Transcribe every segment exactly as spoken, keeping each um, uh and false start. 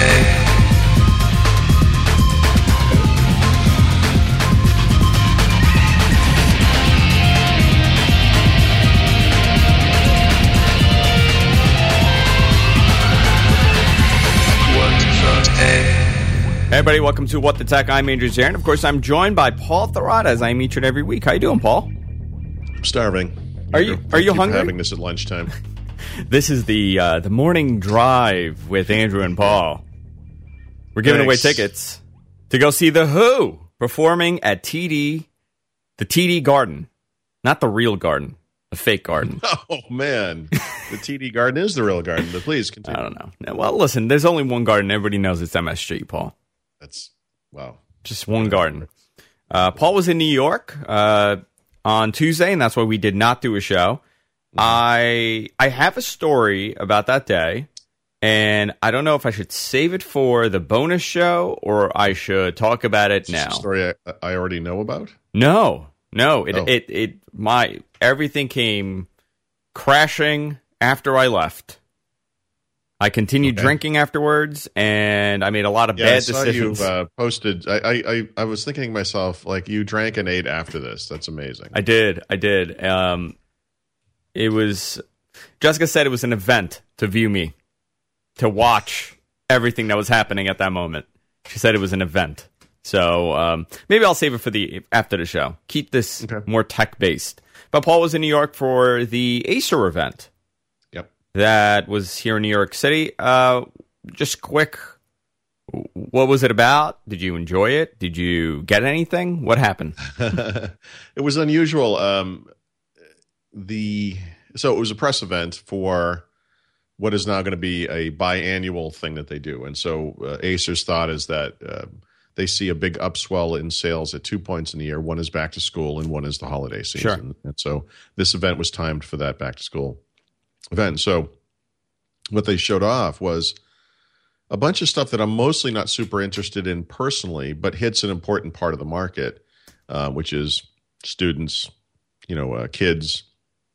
take? Hey everybody, welcome to What the Tech. I'm Andrew Zarin. Of course, I'm joined by Paul Thurrott, as I am each and every week. How you doing, Paul? I'm starving. Are you Are you hungry? Having this at lunchtime. This is the uh, the morning drive with Andrew and Paul. We're giving Thanks. away tickets to go see The Who performing at T D, the T D Garden, not the real garden, the fake garden. Oh man, the T D Garden is the real garden. But please continue. I don't know. Well, listen, there's only one garden. Everybody knows it's M S G, Paul. That's wow. Just one garden. Uh, Paul was in New York uh, on Tuesday, and that's why we did not do a show. Mm-hmm. I I have a story about that day, and I don't know if I should save it for the bonus show or I should talk about it It's now. a story I, I already know about. No, no. It, Oh. it it my everything came crashing after I left. I continued Okay. drinking afterwards, and I made a lot of Yeah, I bad saw decisions. you uh, posted. I, I I I was thinking to myself, like, you drank and ate after this. That's amazing. I did. I did. Um, it was, Jessica said it was an event to view me, to watch everything that was happening at that moment. She said it was an event. So um, maybe I'll save it for the after the show. Keep this Okay. more tech-based. But Paul was in New York for the Acer event Yep. that was here in New York City. Uh, just quick, what was it about? Did you enjoy it? Did you get anything? What happened? It was unusual. Um, the so it was a press event for what is now going to be a biannual thing that they do, and so uh, Acer's thought is that uh, they see a big upswell in sales at two points in the year. One is back to school, and one is the holiday season. Sure. And so this event was timed for that back to school event. So what they showed off was a bunch of stuff that I'm mostly not super interested in personally, but hits an important part of the market, uh, which is students, you know, uh, kids,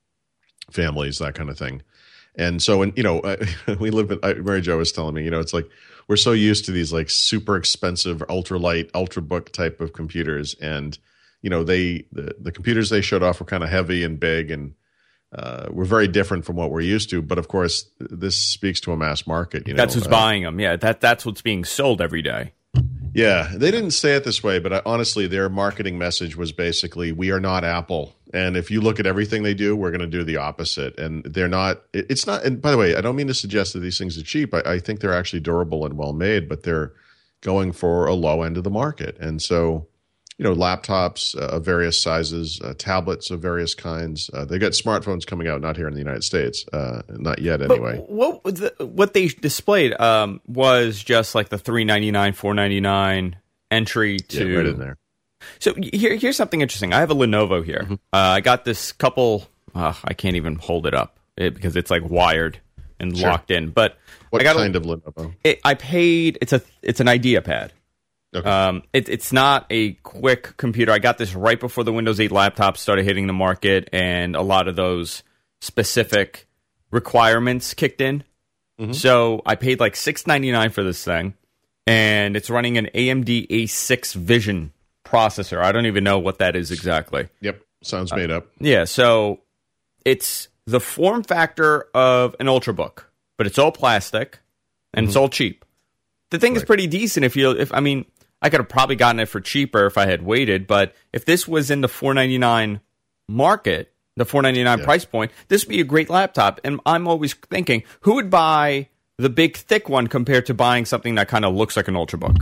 families, that kind of thing. And so, and you know, uh, we live in, uh, Mary Jo was telling me, you know, it's like we're so used to these like super expensive, ultralight, ultrabook type of computers. And, you know, they, the, the computers they showed off were kind of heavy and big and uh, were very different from what we're used to. But of course, this speaks to a mass market. You know, That's who's uh, buying them. Yeah, that that's what's being sold every day. Yeah, they didn't say it this way, but I, honestly, their marketing message was basically, we are not Apple. And if you look at everything they do, we're going to do the opposite. And they're not, it, it's not, and by the way, I don't mean to suggest that these things are cheap. I, I think they're actually durable and well made, but they're going for a low end of the market. And so, you know, laptops uh, of various sizes, uh, tablets of various kinds. Uh, they got smartphones coming out, not here in the United States, uh, not yet anyway. But what was the, what they displayed um, was just like the three ninety-nine, four ninety-nine entry to. Yeah, right in there. So here, here's something interesting. I have a Lenovo here. Mm-hmm. Uh, I got this couple. Uh, I can't even hold it up it, because it's like wired and Sure. locked in. But What I got kind a, of Lenovo? it, I paid. It's a. It's an IdeaPad. Okay. Um, it, it's not a quick computer. I got this right before the Windows eight laptops started hitting the market, and a lot of those specific requirements kicked in. Mm-hmm. So I paid like six ninety-nine for this thing, and it's running an A M D A six Vision processor. I don't even know what that is exactly. Yep, sounds made up. Yeah, so it's the form factor of an Ultrabook, but it's all plastic and Mm-hmm. it's all cheap. The thing is Right. pretty decent if you if I mean I could have probably gotten it for cheaper if I had waited, but if this was in the four ninety-nine market, the four ninety-nine Yeah. price point, this would be a great laptop. And I'm always thinking, who would buy the big thick one compared to buying something that kind of looks like an Ultrabook?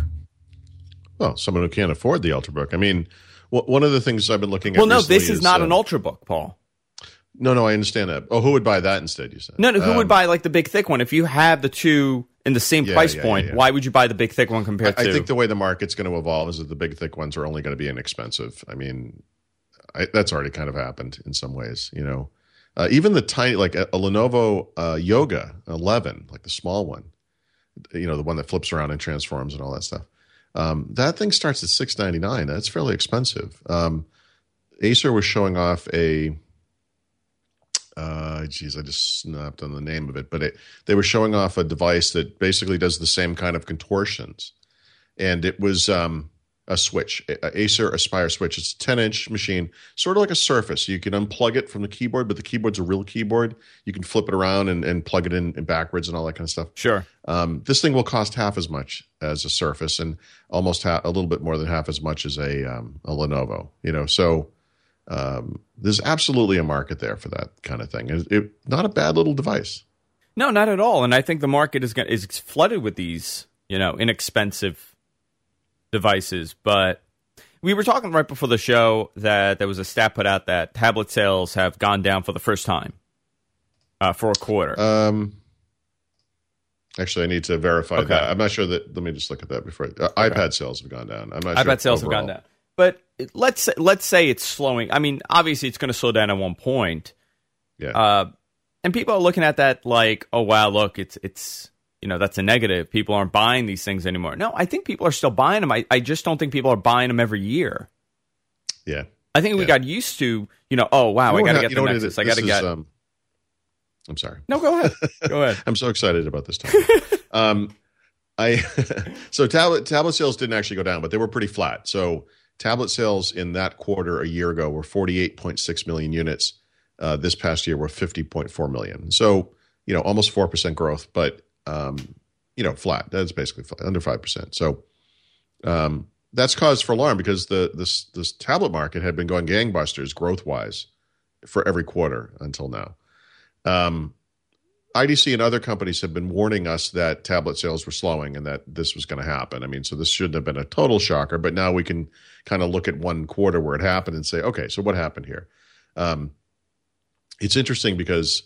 Well, someone who can't afford the Ultrabook. I mean, w- one of the things I've been looking at. Well, no, recently this is not uh, an Ultrabook, Paul. No, no, I understand that. Oh, who would buy that instead? You said No, no, who Um, would buy like the big thick one? If you have the two in the same Yeah, price yeah, point, yeah, yeah. why would you buy the big thick one compared I, to? I think the way the market's going to evolve is that the big, thick ones are only going to be inexpensive. I mean, I, that's already kind of happened in some ways. You know, uh, even the tiny, like a, a Lenovo uh, Yoga eleven, like the small one. You know, the one that flips around and transforms and all that stuff. Um, that thing starts at six ninety-nine. That's fairly expensive. Um, Acer was showing off a uh, geez, I just snapped on the name of it, but it, they were showing off a device that basically does the same kind of contortions. And it was um, a switch, a Acer Aspire switch. It's a ten inch machine, sort of like a Surface. You can unplug it from the keyboard, but the keyboard's a real keyboard. You can flip it around and, and plug it in, in backwards and all that kind of stuff. Sure. Um, this thing will cost half as much as a Surface and almost ha- a little bit more than half as much as a um, a Lenovo. You know, so um, there's absolutely a market there for that kind of thing. It, it, not a bad little device. No, not at all. And I think the market is gonna, is flooded with these, you know, inexpensive devices. But we were talking right before the show that there was a stat put out that tablet sales have gone down for the first time uh, for a quarter. Um, actually, I need to verify Okay. that. I'm not sure that. Let me just look at that before. Uh, Okay. iPad sales have gone down. I'm not. iPad sure sales overall. have gone down. But let's say, let's say it's slowing. I mean, obviously, it's going to slow down at one point. Yeah. Uh, and people are looking at that like, oh wow, look, it's it's you know that's a negative. People aren't buying these things anymore. No, I think people are still buying them. I, I just don't think people are buying them every year. yeah. I think we Yeah. got used to, you know, oh wow, You I know got to what- get you the know what it Nexus. is? I got to This is, get. Um, I'm sorry. No, go ahead. Go ahead. I'm so excited about this topic. um, I so tablet tablet sales didn't actually go down, but they were pretty flat. So tablet sales in that quarter a year ago were forty-eight point six million units. Uh, this past year were fifty point four million. So you know, almost four percent growth, but um, you know, flat. That's basically flat, under five percent. So um, that's cause for alarm because the this this tablet market had been going gangbusters growth wise for every quarter until now. Um, I D C and other companies have been warning us that tablet sales were slowing and that this was going to happen. I mean, so this shouldn't have been a total shocker, but now we can kind of look at one quarter where it happened and say, okay, so what happened here? Um, it's interesting because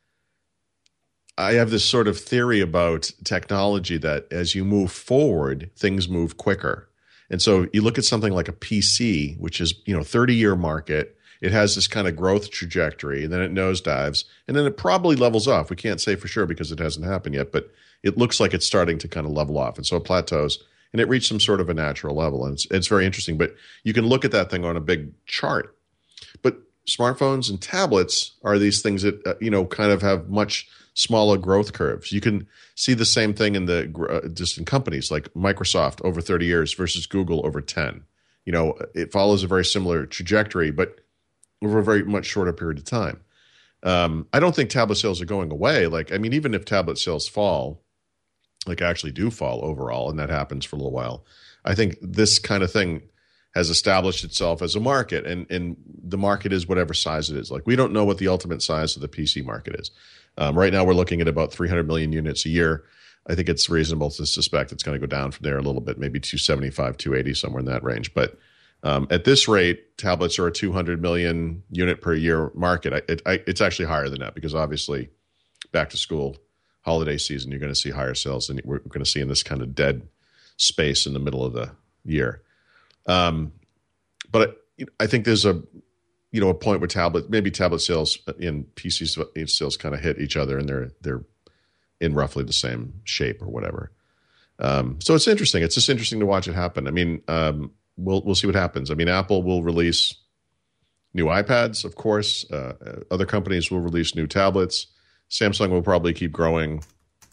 I have this sort of theory about technology that as you move forward, things move quicker. And so you look at something like a P C, which is, you know, thirty-year market. It has this kind of growth trajectory, and then it nosedives, and then it probably levels off. We can't say for sure because it hasn't happened yet, but it looks like it's starting to kind of level off. And so it plateaus, and it reached some sort of a natural level. And it's, it's very interesting. But you can look at that thing on a big chart. But smartphones and tablets are these things that, uh, you know, kind of have much smaller growth curves. You can see the same thing in the uh, just in companies like Microsoft over thirty years versus Google over ten. You know, it follows a very similar trajectory, but over a very much shorter period of time. Um, I don't think tablet sales are going away. Like, I mean, even if tablet sales fall, like actually do fall overall, and that happens for a little while, I think this kind of thing has established itself as a market, and, and the market is whatever size it is. Like, we don't know what the ultimate size of the P C market is. Um, right now, we're looking at about three hundred million units a year. I think it's reasonable to suspect it's going to go down from there a little bit, maybe two seventy-five, two eighty, somewhere in that range. But Um, at this rate, tablets are a two hundred million unit per year market. I, it, I, it's actually higher than that because obviously back to school, holiday season, you're going to see higher sales than we're going to see in this kind of dead space in the middle of the year. Um, but I, I think there's a, you know, a point where tablet, maybe tablet sales and P C sales kind of hit each other and they're, they're in roughly the same shape or whatever. Um, so it's interesting. It's just interesting to watch it happen. I mean, um, We'll we'll see what happens. I mean, Apple will release new iPads, of course. Uh, other companies will release new tablets. Samsung will probably keep growing.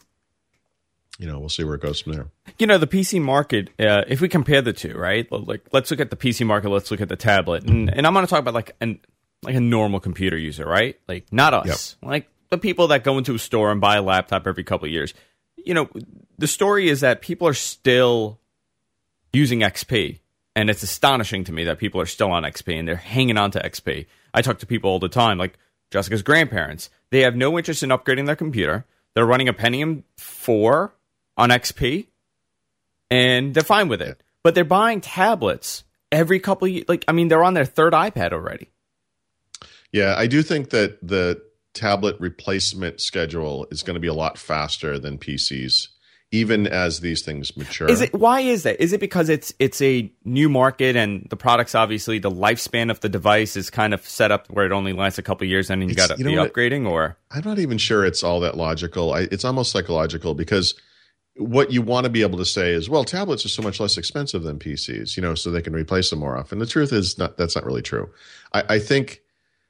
You know, we'll see where it goes from there. You know, the P C market, uh, if we compare the two, right? Like, let's look at the P C market. Let's look at the tablet. And, and I'm going to talk about like an like a normal computer user, right? Like, not us. Yep. Like the people that go into a store and buy a laptop every couple of years. You know, the story is that people are still using X P. And it's astonishing to me that people are still on X P and they're hanging on to X P. I talk to people all the time, like Jessica's grandparents. They have no interest in upgrading their computer. They're running a Pentium four on X P, and they're fine with it. But they're buying tablets every couple of years. Like, I mean, they're on their third iPad already. Yeah, I do think that the tablet replacement schedule is going to be a lot faster than P Cs. Even as these things mature. Is it? Why is that? Is it because it's it's a new market and the product's obviously the lifespan of the device is kind of set up where it only lasts a couple of years and then you got to be upgrading? Or I'm not even sure it's all that logical. I, it's almost psychological because what you want to be able to say is, well, tablets are so much less expensive than P Cs, you know, so they can replace them more often. The truth is not that's not really true. I, I think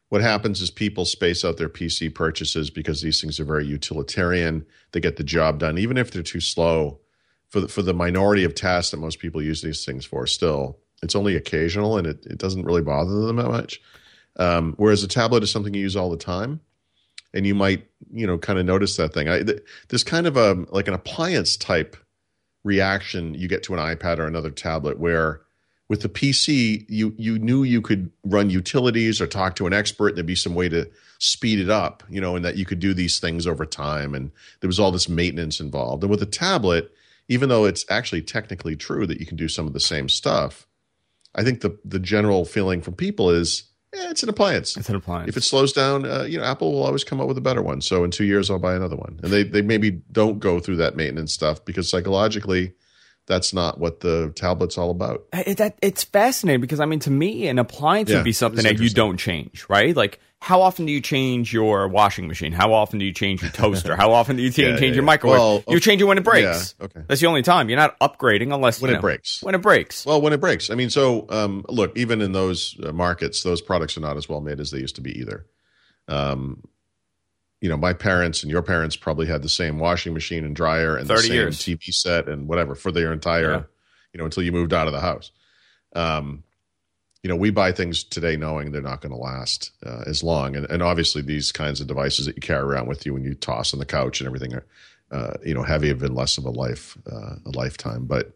what happens is people space out their P C purchases because these things are very utilitarian. They get the job done, even if they're too slow. For the, for the minority of tasks that most people use these things for, still, it's only occasional and it, it doesn't really bother them that much. Um, whereas a tablet is something you use all the time, and you might, you know, kind of notice that thing. I, th- there's kind of a like an appliance type reaction you get to an iPad or another tablet, where with the P C, you you knew you could run utilities or talk to an expert, and there'd be some way to speed it up, you know, and that you could do these things over time, and there was all this maintenance involved. And with a tablet, even though it's actually technically true that you can do some of the same stuff, I think the the general feeling from people is, eh, it's an appliance. It's an appliance. If it slows down, uh, you know, Apple will always come up with a better one. So in two years, I'll buy another one. And they they maybe don't go through that maintenance stuff because psychologically, that's not what the tablet's all about. It, that, it's fascinating because, I mean, to me, an appliance Yeah, would be something it's that you don't change, right? Like, how often do you change your washing machine? How often do you change your toaster? How often do you change, Yeah, change yeah, your yeah. microwave? Well, you change it when it breaks. yeah, okay. That's the only time. You're not upgrading unless, When you it know, breaks. When it breaks. Well, when it breaks. I mean, so um, look, even in those uh, markets, those products are not as well made as they used to be either. Um, you know, my parents and your parents probably had the same washing machine and dryer and the thirty same years. T V set and whatever for their entire, Yeah. you know, until you moved out of the house. Um, you know, we buy things today knowing they're not going to last uh, as long. And, and obviously these kinds of devices that you carry around with you when you toss on the couch and everything are, uh, you know, heavy have been less of a life, uh, a lifetime. But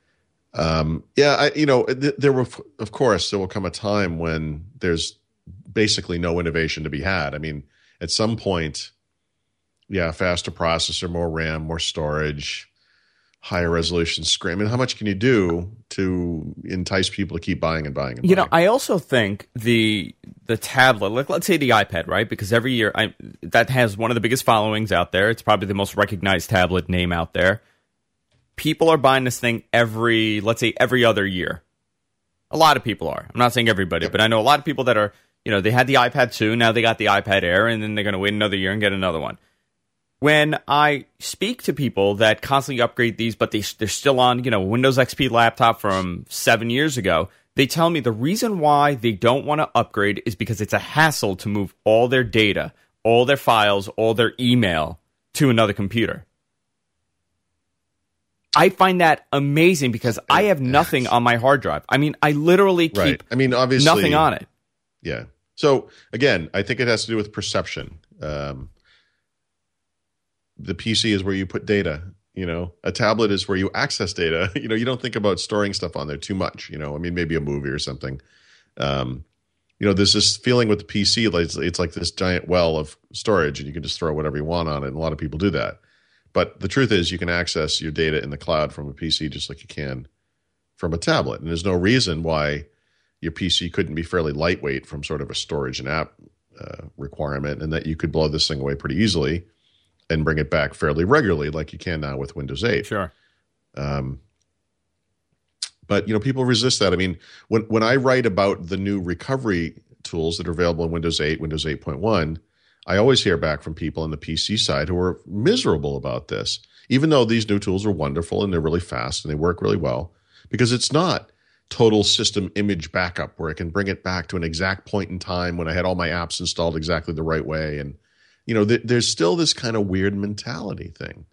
um, yeah, I, you know, th- there will, of course, there will come a time when there's basically no innovation to be had. I mean, at some point, yeah, faster processor, more RAM, more storage, higher resolution screen. I mean, how much can you do to entice people to keep buying and buying and You buying? know, I also think the the tablet, like let's say the iPad, right? Because every year I, that has one of the biggest followings out there. It's probably the most recognized tablet name out there. People are buying this thing every, let's say, every other year. A lot of people are. I'm not saying everybody, Yep. but I know a lot of people that are, you know, they had the iPad two, now they got the iPad Air, and then they're going to wait another year and get another one. When I speak to people that constantly upgrade these, but they, they're still on, you know, Windows X P laptop from seven years ago, they tell me the reason why they don't want to upgrade is because it's a hassle to move all their data, all their files, all their email to another computer. I find that amazing because I have nothing on my hard drive. I mean, I literally keep Right. I mean, obviously nothing on it. Yeah. So again, I think it has to do with perception. Um, the P C is where you put data. You know, a tablet is where you access data. You know, you don't think about storing stuff on there too much. You know, I mean, maybe a movie or something. Um, you know, there's this feeling with the P C, like it's, it's like this giant well of storage, and you can just throw whatever you want on it. And a lot of people do that. But the truth is, you can access your data in the cloud from a P C just like you can from a tablet. And there's no reason why your P C couldn't be fairly lightweight from sort of a storage and app uh, requirement, and that you could blow this thing away pretty easily and bring it back fairly regularly like you can now with Windows eight. Sure. Um, but, you know, people resist that. I mean, when, when I write about the new recovery tools that are available in Windows eight, Windows eight point one, I always hear back from people on the P C side who are miserable about this, even though these new tools are wonderful and they're really fast and they work really well, because it's not total system image backup where I can bring it back to an exact point in time when I had all my apps installed exactly the right way. And, you know, th- there's still this kind of weird mentality thing.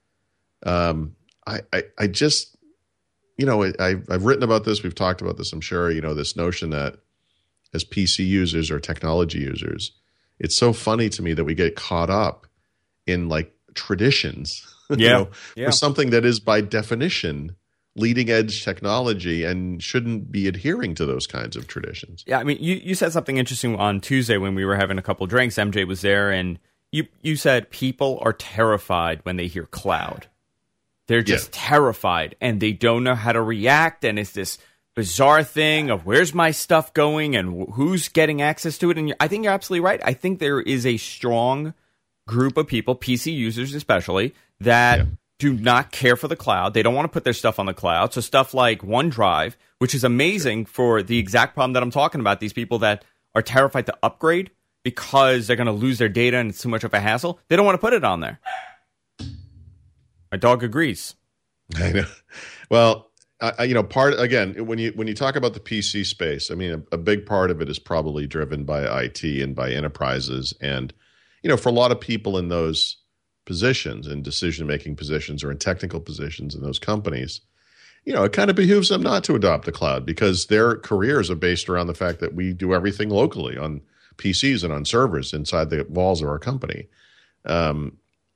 Um, I, I, I just, you know, I, I've written about this. We've talked about this, I'm sure, you know, this notion that as P C users or technology users, it's so funny to me that we get caught up in like traditions, you Yeah, know, yeah. for something that is by definition leading edge technology and shouldn't be adhering to those kinds of traditions. Yeah, I mean, you, you said something interesting on Tuesday when we were having a couple drinks. M J was there, and you, you said people are terrified when they hear cloud. They're just Yeah. terrified, and they don't know how to react, and it's this bizarre thing of where's my stuff going and wh- who's getting access to it. And you're, I think you're absolutely right. I think there is a strong group of people, P C users especially, that Yeah. do not care for the cloud. They don't want to put their stuff on the cloud. So stuff like OneDrive, which is amazing for the exact problem that I'm talking about, these people that are terrified to upgrade because they're going to lose their data and it's too much of a hassle. They don't want to put it on there. My dog agrees. I know. Well, I, you know, part again when you when you talk about the P C space, I mean, a, a big part of it is probably driven by I T and by enterprises, and you know, for a lot of people in those positions, in decision making positions or in technical positions in those companies, you know, it kind of behooves them not to adopt the cloud because their careers are based around the fact that we do everything locally on P Cs and on servers inside the walls of our company, um,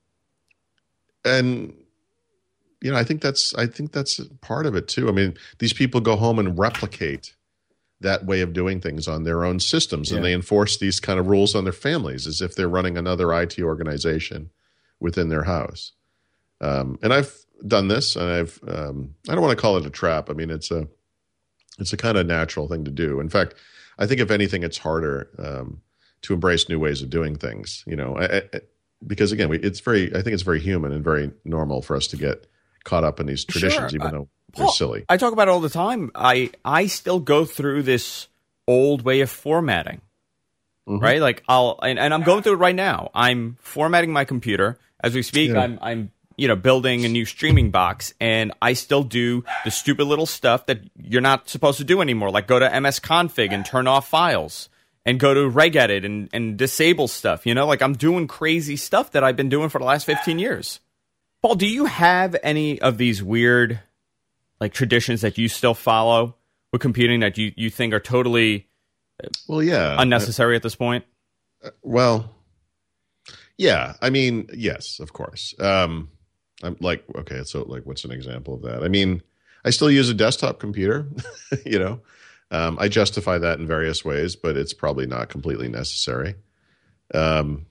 and. You know, I think that's I think that's part of it too. I mean, these people go home and replicate that way of doing things on their own systems, yeah. and they enforce these kind of rules on their families as if they're running another I T organization within their house. Um, and I've done this, and I've um, I don't want to call it a trap. I mean, it's a it's a kind of natural thing to do. In fact, I think if anything, it's harder um, to embrace new ways of doing things. You know, I, I, because again, we, it's very I think it's very human and very normal for us to get caught up in these traditions, sure. even though uh, they're Paul, silly. I talk about it all the time. I I still go through this old way of formatting, mm-hmm. right? Like I'll and, and I'm going through it right now. I'm formatting my computer as we speak. Yeah. I'm I'm you know building a new streaming box, and I still do the stupid little stuff that you're not supposed to do anymore, like go to M S Config and turn off files, and go to regedit and and disable stuff. You know, like I'm doing crazy stuff that I've been doing for the last fifteen years. Paul, do you have any of these weird, like, traditions that you still follow with computing that you, you think are totally well, yeah, unnecessary I, at this point? Uh, well, yeah. I mean, yes, of course. Um, I'm like, okay, so like, what's an example of that? I mean, I still use a desktop computer. you know, um, I justify that in various ways, but it's probably not completely necessary. Um.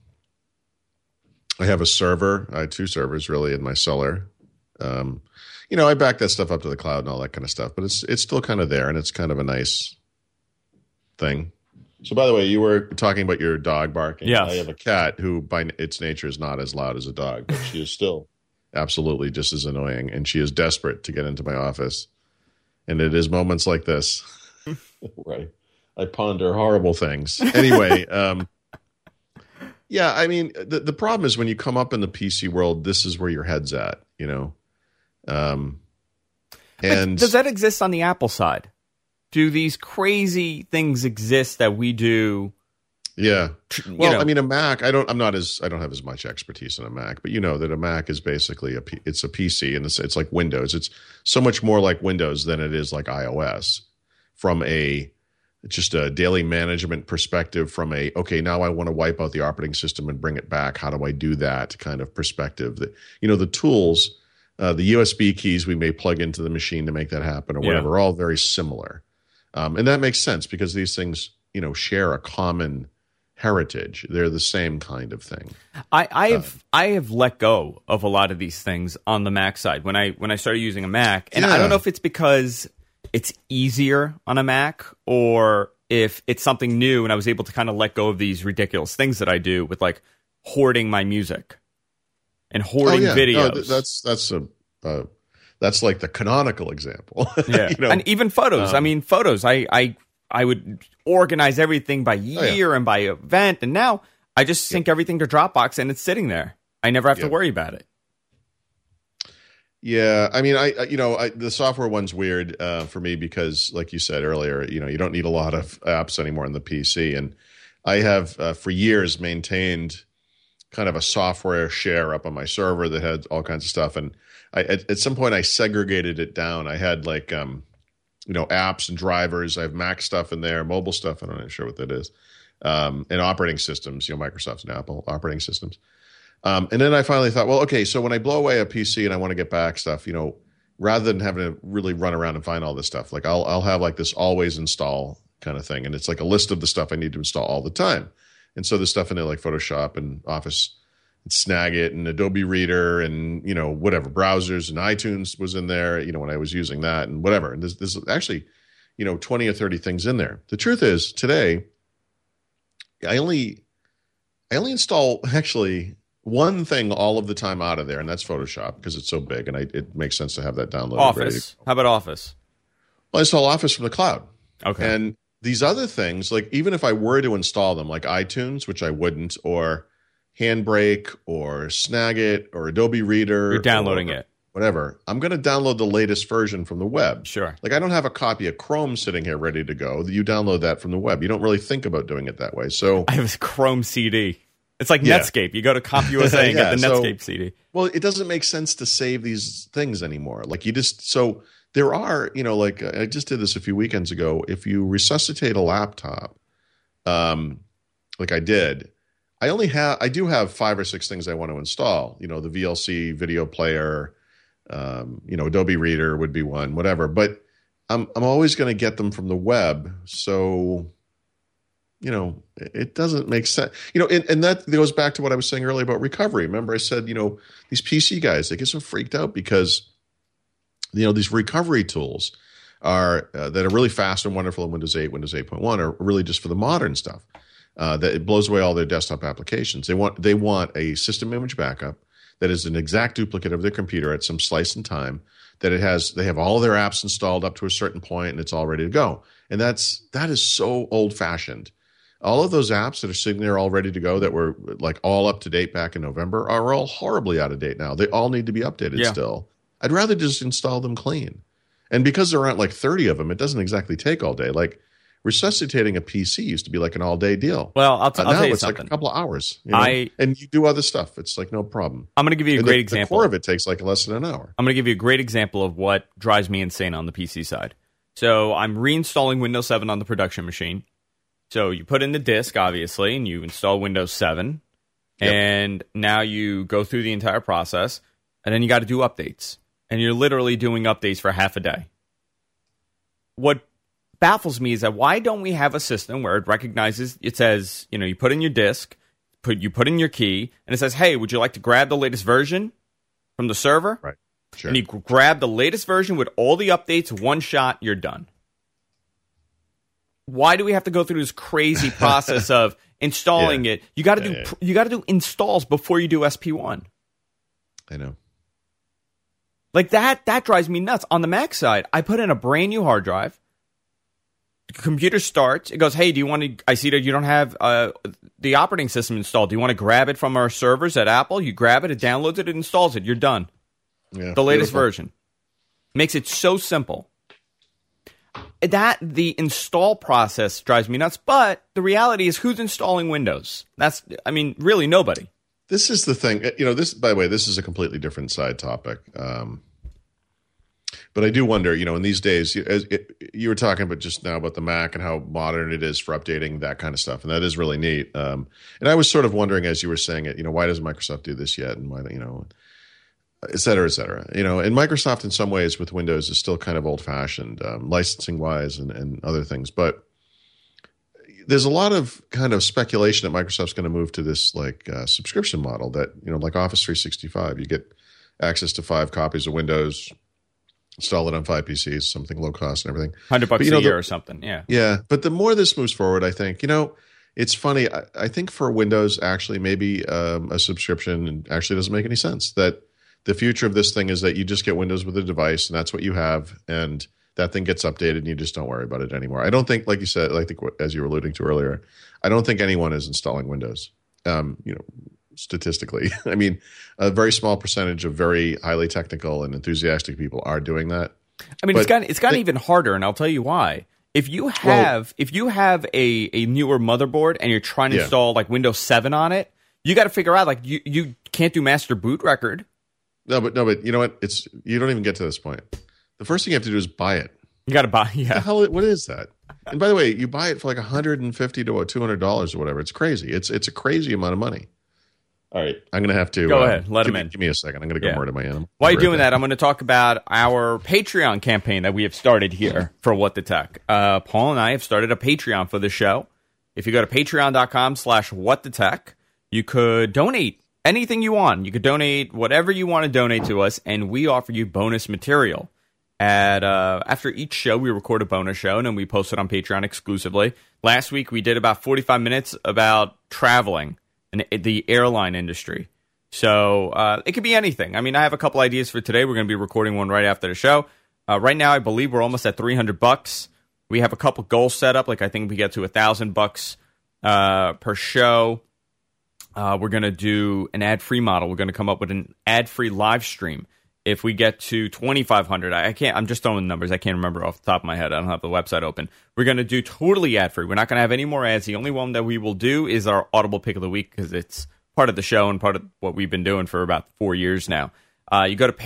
I have a server. I have two servers really in my cellar. Um, you know, I back that stuff up to the cloud and all that kind of stuff, but it's it's still kind of there, and it's kind of a nice thing. So, by the way, you were talking about your dog barking. Yes. I have a cat who, by its nature, is not as loud as a dog, but she is still absolutely just as annoying, and she is desperate to get into my office. And it is moments like this, right? I ponder horrible things. Anyway. Um, Yeah, I mean, the, the problem is when you come up in the P C world, this is where your head's at, you know? Um, and but does that exist on the Apple side? Do these crazy things exist that we do? Yeah. You well, know? I mean, a Mac, I don't, I'm not as, I don't have as much expertise in a Mac, but you know that a Mac is basically a, P, it's a P C and it's, it's like Windows. It's so much more like Windows than it is like iOS from a, just a daily management perspective from a, okay, now I want to wipe out the operating system and bring it back. How do I do that kind of perspective? That, you know, the tools, uh, the U S B keys we may plug into the machine to make that happen or whatever, yeah. are all very similar. Um, and that makes sense because these things, you know, share a common heritage. They're the same kind of thing. I, I have uh, I have let go of a lot of these things on the Mac side when I when I started using a Mac. And yeah. I don't know if it's because it's easier on a Mac or if it's something new and I was able to kind of let go of these ridiculous things that I do with like hoarding my music and hoarding oh, yeah. videos. No, that's that's a uh, that's like the canonical example. Yeah, you know? And even photos. Um, I mean, photos. I, I I would organize everything by year oh, yeah. and by event, and now I just sync yeah. everything to Dropbox and it's sitting there. I never have yeah. to worry about it. Yeah, I mean, I, I you know, I, the software one's weird uh, for me because, like you said earlier, you know, you don't need a lot of apps anymore in the P C, and I have uh, for years maintained kind of a software share up on my server that had all kinds of stuff, and I, at, at some point I segregated it down. I had like, um, you know, apps and drivers. I have Mac stuff in there, mobile stuff. I'm not sure what that is, um, and operating systems. You know, Microsoft and Apple operating systems. Um, and then I finally thought, well, okay, so when I blow away a P C and I want to get back stuff, you know, rather than having to really run around and find all this stuff, like I'll I'll have like this always install kind of thing, and it's like a list of the stuff I need to install all the time. And so there's stuff in there like Photoshop and Office and Snagit and Adobe Reader and, you know, whatever, browsers, and iTunes was in there, you know, when I was using that and whatever. And there's, there's actually, you know, twenty or thirty things in there. The truth is today, I only I only install actually one thing all of the time out of there, and that's Photoshop because it's so big, and I, it makes sense to have that downloaded. Office. How about Office? Well, I install Office from the cloud. Okay. And these other things, like even if I were to install them, like iTunes, which I wouldn't, or Handbrake, or Snagit, or Adobe Reader, you're downloading or, it. whatever, I'm going to download the latest version from the web. Sure. Like I don't have a copy of Chrome sitting here ready to go. You download that from the web. You don't really think about doing it that way. So I have a Chrome C D. It's like Yeah. Netscape. You go to CompUSA and Yeah, get the so- Netscape C D. Well, it doesn't make sense to save these things anymore. Like you just so there are, you know, like I just did this a few weekends ago. If you resuscitate a laptop, um, like I did, I only have I do have five or six things I want to install. You know, the V L C video player, um, you know, Adobe Reader would be one, whatever. But I'm I'm always going to get them from the web, so. You know, it doesn't make sense. You know, and, and that goes back to what I was saying earlier about recovery. Remember, I said, you know, these P C guys, they get so freaked out because, you know, these recovery tools are uh, that are really fast and wonderful in Windows eight, Windows eight point one are really just for the modern stuff. Uh, that it blows away all their desktop applications. They want they want a system image backup that is an exact duplicate of their computer at some slice in time. That it has they have all of their apps installed up to a certain point and it's all ready to go. And that's that is so old fashioned. All of those apps that are sitting there all ready to go that were like all up to date back in November are all horribly out of date now. They all need to be updated Yeah. still. I'd rather just install them clean. And because there aren't like thirty of them, it doesn't exactly take all day. Like resuscitating a P C used to be like an all day deal. Well, I'll, t- Uh, I'll now tell you it's something. like a couple of hours. You know? I- and you do other stuff. It's like no problem. I'm going to give you a And great the, example. The core of it takes like less than an hour. I'm going to give you a great example of what drives me insane on the P C side. So I'm reinstalling Windows seven on the production machine. So you put in the disk, obviously, and you install Windows seven. Yep. And now you go through the entire process, and then you got to do updates. And you're literally doing updates for half a day. What baffles me is that why don't we have a system where it recognizes, it says, you know, you put in your disk, put you put in your key, and it says, hey, would you like to grab the latest version from the server? Right. Sure. And you g- grab the latest version with all the updates, one shot, you're done. Why do we have to go through this crazy process of installing Yeah. it? You got to Yeah, do yeah. pr- you got to do installs before you do S P one. I know. Like that that drives me nuts. On the Mac side, I put in a brand new hard drive. The computer starts. It goes, "Hey, do you want to I see that you don't have uh, the operating system installed. Do you want to grab it from our servers at Apple?" You grab it, it downloads it, it installs it. You're done. Yeah, The latest beautiful. version. Makes it so simple. That the install process drives me nuts, but the reality is who's installing Windows? That's I mean, really nobody. This is the thing. You know, this, by the way, this is a completely different side topic. Um, but I do wonder, you know, in these days, you- as it, you were talking about just now about the Mac and how modern it is for updating that kind of stuff. And that is really neat. Um, and I was sort of wondering as you were saying it, you know, why doesn't Microsoft do this yet? And why, you know, et cetera, et cetera. You know, and Microsoft in some ways with Windows is still kind of old fashioned, um, licensing wise and, and other things. But there's a lot of kind of speculation that Microsoft's going to move to this like uh, subscription model that, you know, like Office three sixty-five, you get access to five copies of Windows, install it on five P Cs, something low cost and everything. Hundred bucks But, you a know, year the- or something. Yeah. Yeah. But the more this moves forward, I think, you know, it's funny. I, I think for Windows, actually, maybe um, a subscription actually doesn't make any sense. That the future of this thing is that you just get Windows with a device and that's what you have. And that thing gets updated and you just don't worry about it anymore. I don't think, like you said, I think as you were alluding to earlier, I don't think anyone is installing Windows, um, you know, statistically. I mean, a very small percentage of very highly technical and enthusiastic people are doing that. I mean, it's But gotten it's gotten they- even harder, and I'll tell you why. If you have if you have a, a newer motherboard and you're trying to Yeah. install like Windows seven on it, you got to figure out like you, you can't do master boot record. No, but no, but you know what? It's you don't even get to this point. The first thing you have to do is buy it. You got to buy The yeah. hell? What is that? And by the way, you buy it for like one hundred fifty to two hundred dollars or whatever. It's crazy. It's it's a crazy amount of money. All right, I'm gonna have to Go uh, ahead, let give him me, in. Give me a second. I'm gonna go Yeah. murder my animal. While you're Be right doing back. that, I'm going to talk about our Patreon campaign that we have started here for What the Tech. Uh, Paul and I have started a Patreon for the show. If you go to patreon.com slash what the tech, you could donate anything you want. You could donate whatever you want to donate to us, and we offer you bonus material. At uh, after each show, we record a bonus show, and then we post it on Patreon exclusively. Last week, we did about forty-five minutes about traveling and the airline industry. So uh, it could be anything. I mean, I have a couple ideas for today. We're going to be recording one right after the show. Uh, right now, I believe we're almost at three hundred bucks. We have a couple goals set up. Like I think we get to a thousand bucks uh, per show. Uh, we're going to do an ad-free model. We're going to come up with an ad-free live stream if we get to twenty-five hundred, I, I can't, I'm just throwing numbers. I can't remember off the top of my head. I don't have the website open. We're going to do totally ad free. We're not going to have any more ads. The only one that we will do is our Audible pick of the week because it's part of the show and part of what we've been doing for about four years now. Uh, you go to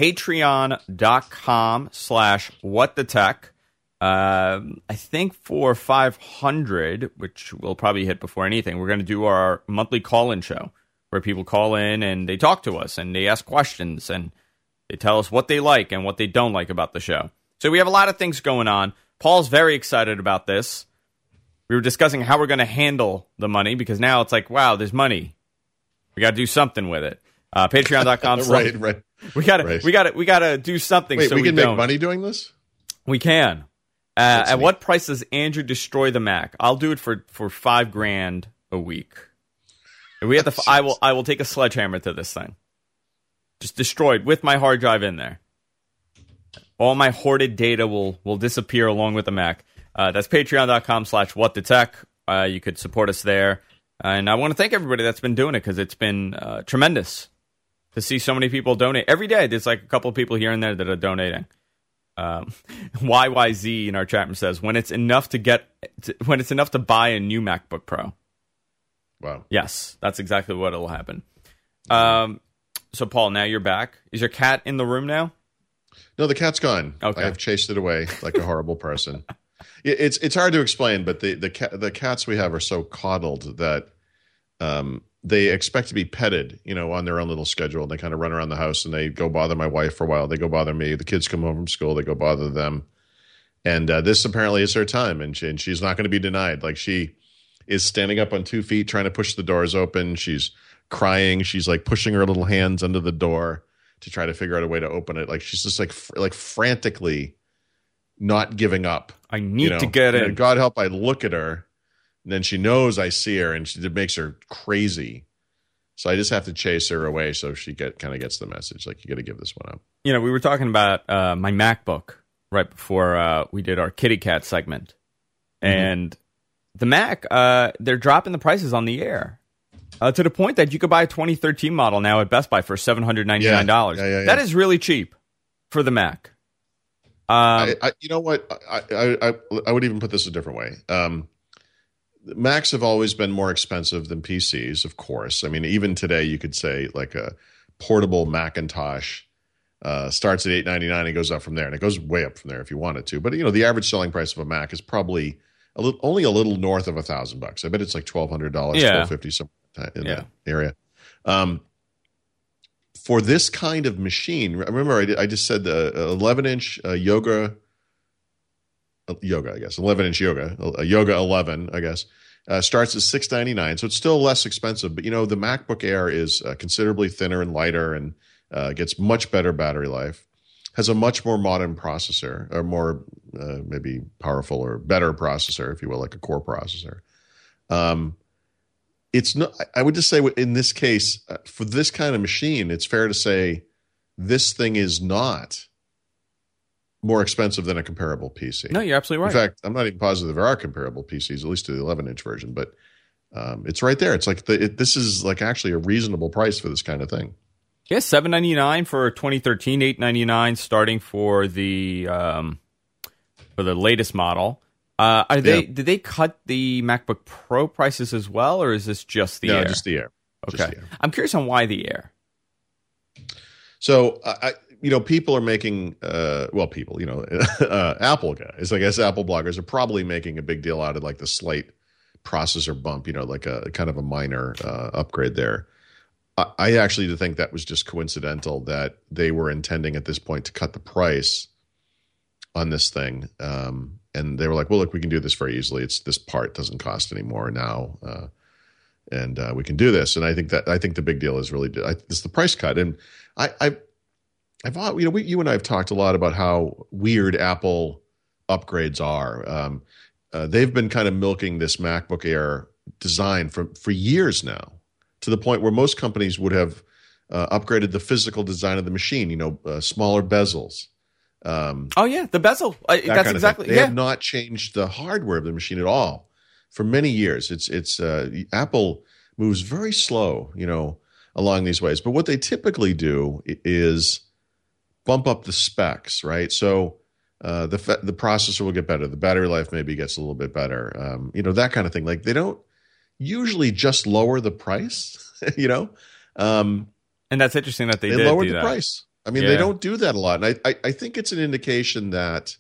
patreon.com slash what the tech. Uh, I think for five hundred, which we'll probably hit before anything, we're going to do our monthly call-in show where people call in and they talk to us and they ask questions and they tell us what they like and what they don't like about the show. So we have a lot of things going on. Paul's very excited about this. We were discussing how we're going to handle the money because now it's like, wow, there's money. We got to do something with it. Uh, Patreon.com. right, right. We got to, right. we got to, we got to do something. Wait, so we can we make don't. money doing this? We can. Uh, at neat. what price does Andrew destroy the Mac? I'll do it for, for five grand a week. We have to. I will. I will take a sledgehammer to this thing. Just destroyed with my hard drive in there. All my hoarded data will will disappear along with the Mac. Uh, that's patreon.com slash what the tech. Uh, you could support us there. And I want to thank everybody that's been doing it because it's been uh, tremendous to see so many people donate. Every day, there's like a couple of people here and there that are donating. Um, Y Y Z in our chat room says, when it's enough to get, to, when it's enough to buy a new MacBook Pro. Wow. Yes, that's exactly what will happen. Um, so, Paul, now you're back. Is your cat in the room now? No, the cat's gone. Okay. I have chased it away like a horrible person. It, it's it's hard to explain, but the the, cat, the cats we have are so coddled that um, they expect to be petted, you know, on their own little schedule. And they kind of run around the house and they go bother my wife for a while. They go bother me. The kids come home from school. They go bother them. And uh, this apparently is her time, and, she, and she's not going to be denied. Like she is standing up on two feet trying to push the doors open. She's crying. She's like pushing her little hands under the door to try to figure out a way to open it. Like she's just like fr- like frantically not giving up. I need you know? to get in. And God help, I look at her, and then she knows I see her, and she, it makes her crazy. So I just have to chase her away so she get kind of gets the message. Like, you got to give this one up. You know, we were talking about uh, my MacBook right before uh, we did our kitty cat segment. Mm-hmm. And the Mac, uh, they're dropping the prices on the air uh, to the point that you could buy a twenty thirteen model now at Best Buy for seven hundred ninety-nine dollars. Yeah, yeah, yeah, yeah. That is really cheap for the Mac. Um, I, I, you know what? I, I, I, I would even put this a different way. Um, Macs have always been more expensive than P Cs, of course. I mean, even today, you could say like a portable Macintosh uh, starts at eight ninety-nine and goes up from there, and it goes way up from there if you wanted to. But you know, the average selling price of a Mac is probably a little, only a little north of a thousand bucks. I bet it's like twelve hundred dollars, yeah. twelve fifty, something in yeah. that area. Um, for this kind of machine, remember I, did, I just said the eleven inch uh, yoga. Yoga, I guess, eleven inch yoga, a Yoga eleven, I guess, uh, starts at six ninety-nine. So it's still less expensive, but you know, the MacBook Air is uh, considerably thinner and lighter and uh, gets much better battery life, has a much more modern processor, or more uh, maybe powerful or better processor, if you will, like a Core processor. Um, it's not, I would just say in this case, uh, for this kind of machine, it's fair to say this thing is not more expensive than a comparable P C. No, you're absolutely right. In fact, I'm not even positive there are comparable P Cs, at least to the eleven inch version, but um, it's right there. It's like the, it, this is like actually a reasonable price for this kind of thing. Yeah, seven ninety-nine for twenty thirteen, eight ninety-nine starting for the um, for the latest model. Uh, are they? Yeah. Did they cut the MacBook Pro prices as well, or is this just the no, Air? just the Air. Okay, Just the Air. I'm curious on why the Air. So, I, you know, people are making, uh, well, people, you know, uh, Apple guys, I guess Apple bloggers are probably making a big deal out of like the slight processor bump, you know, like a kind of a minor uh, upgrade there. I, I actually think that was just coincidental that they were intending at this point to cut the price on this thing. Um, and they were like, well, look, we can do this very easily. It's this part doesn't cost any more now. Uh, and uh, we can do this. And I think that, I think the big deal is really, I, it's the price cut. And I, I, I've, you know, we, you and I have talked a lot about how weird Apple upgrades are. Um, uh, they've been kind of milking this MacBook Air design for, for years now, to the point where most companies would have uh, upgraded the physical design of the machine, you know, uh, smaller bezels. Um, oh, yeah, the bezel. Uh, that that's kind exactly, of thing. They yeah. have not changed the hardware of the machine at all for many years. It's, it's uh, Apple moves very slow, you know, along these ways. But what they typically do is bump up the specs, right? So uh, the fa- the processor will get better. The battery life maybe gets a little bit better. Um, you know, that kind of thing. Like they don't usually just lower the price, you know? Um, and that's interesting that they, they did lowered do the that. price. I mean, Yeah. they don't do that a lot. And I, I, I think it's an indication that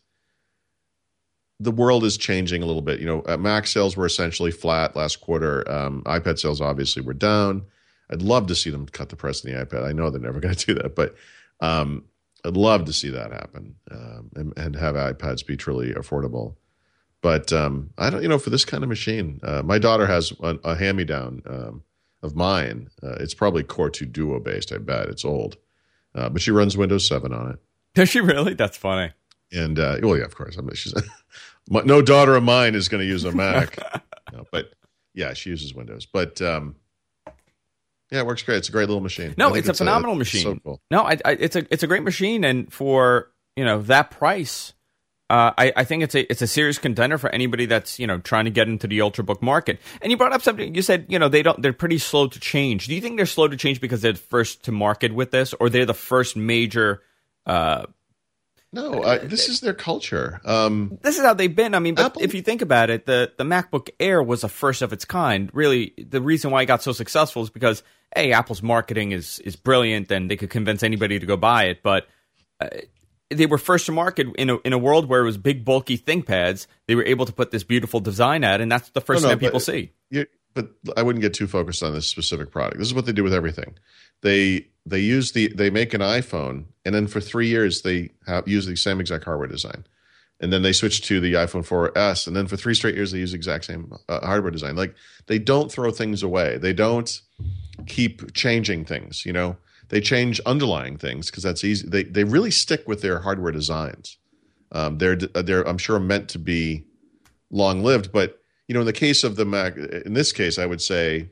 the world is changing a little bit. You know, uh, Mac sales were essentially flat last quarter. Um, iPad sales obviously were down. I'd love to see them cut the price on the iPad. I know they're never going to do that, but um, I'd love to see that happen um, and, and have iPads be truly affordable. But um, I don't, you know, for this kind of machine, uh, my daughter has a, a hand-me-down um, of mine. Uh, it's probably Core two Duo based. I bet it's old, uh, but she runs Windows seven on it. Does she really? That's funny. And uh, well, yeah, of course. I'm, she's no daughter of mine is going to use a Mac, no, but yeah, she uses Windows. But um, yeah, it works great. It's a great little machine. No, I think it's a phenomenal it's machine. So cool. No, I, I, it's a it's a great machine, and for you know that price, uh, I, I think it's a it's a serious contender for anybody that's you know trying to get into the ultrabook market. And you brought up something. You said you know they don't they're pretty slow to change. Do you think they're slow to change because they're the first to market with this, or they're the first major? Uh, No, I, this is their culture. Um, this is how they've been. I mean, but Apple- if you think about it, the, the MacBook Air was a first of its kind. Really, the reason why it got so successful is because, hey, Apple's marketing is is brilliant and they could convince anybody to go buy it. But uh, they were first to market in a, in a world where it was big, bulky ThinkPads. They were able to put this beautiful design at, and that's the first No, no, thing that people but- see. you, but I wouldn't get too focused on this specific product. This is what they do with everything. They they use the they make an iPhone, and then for three years they have use the same exact hardware design, and then they switch to the iPhone four S, and then for three straight years they use the exact same uh, hardware design. Like they don't throw things away. They don't keep changing things. You know, they change underlying things because that's easy. They they really stick with their hardware designs. Um, they're they're I'm sure meant to be long lived, but you know, in the case of the Mac, in this case, I would say,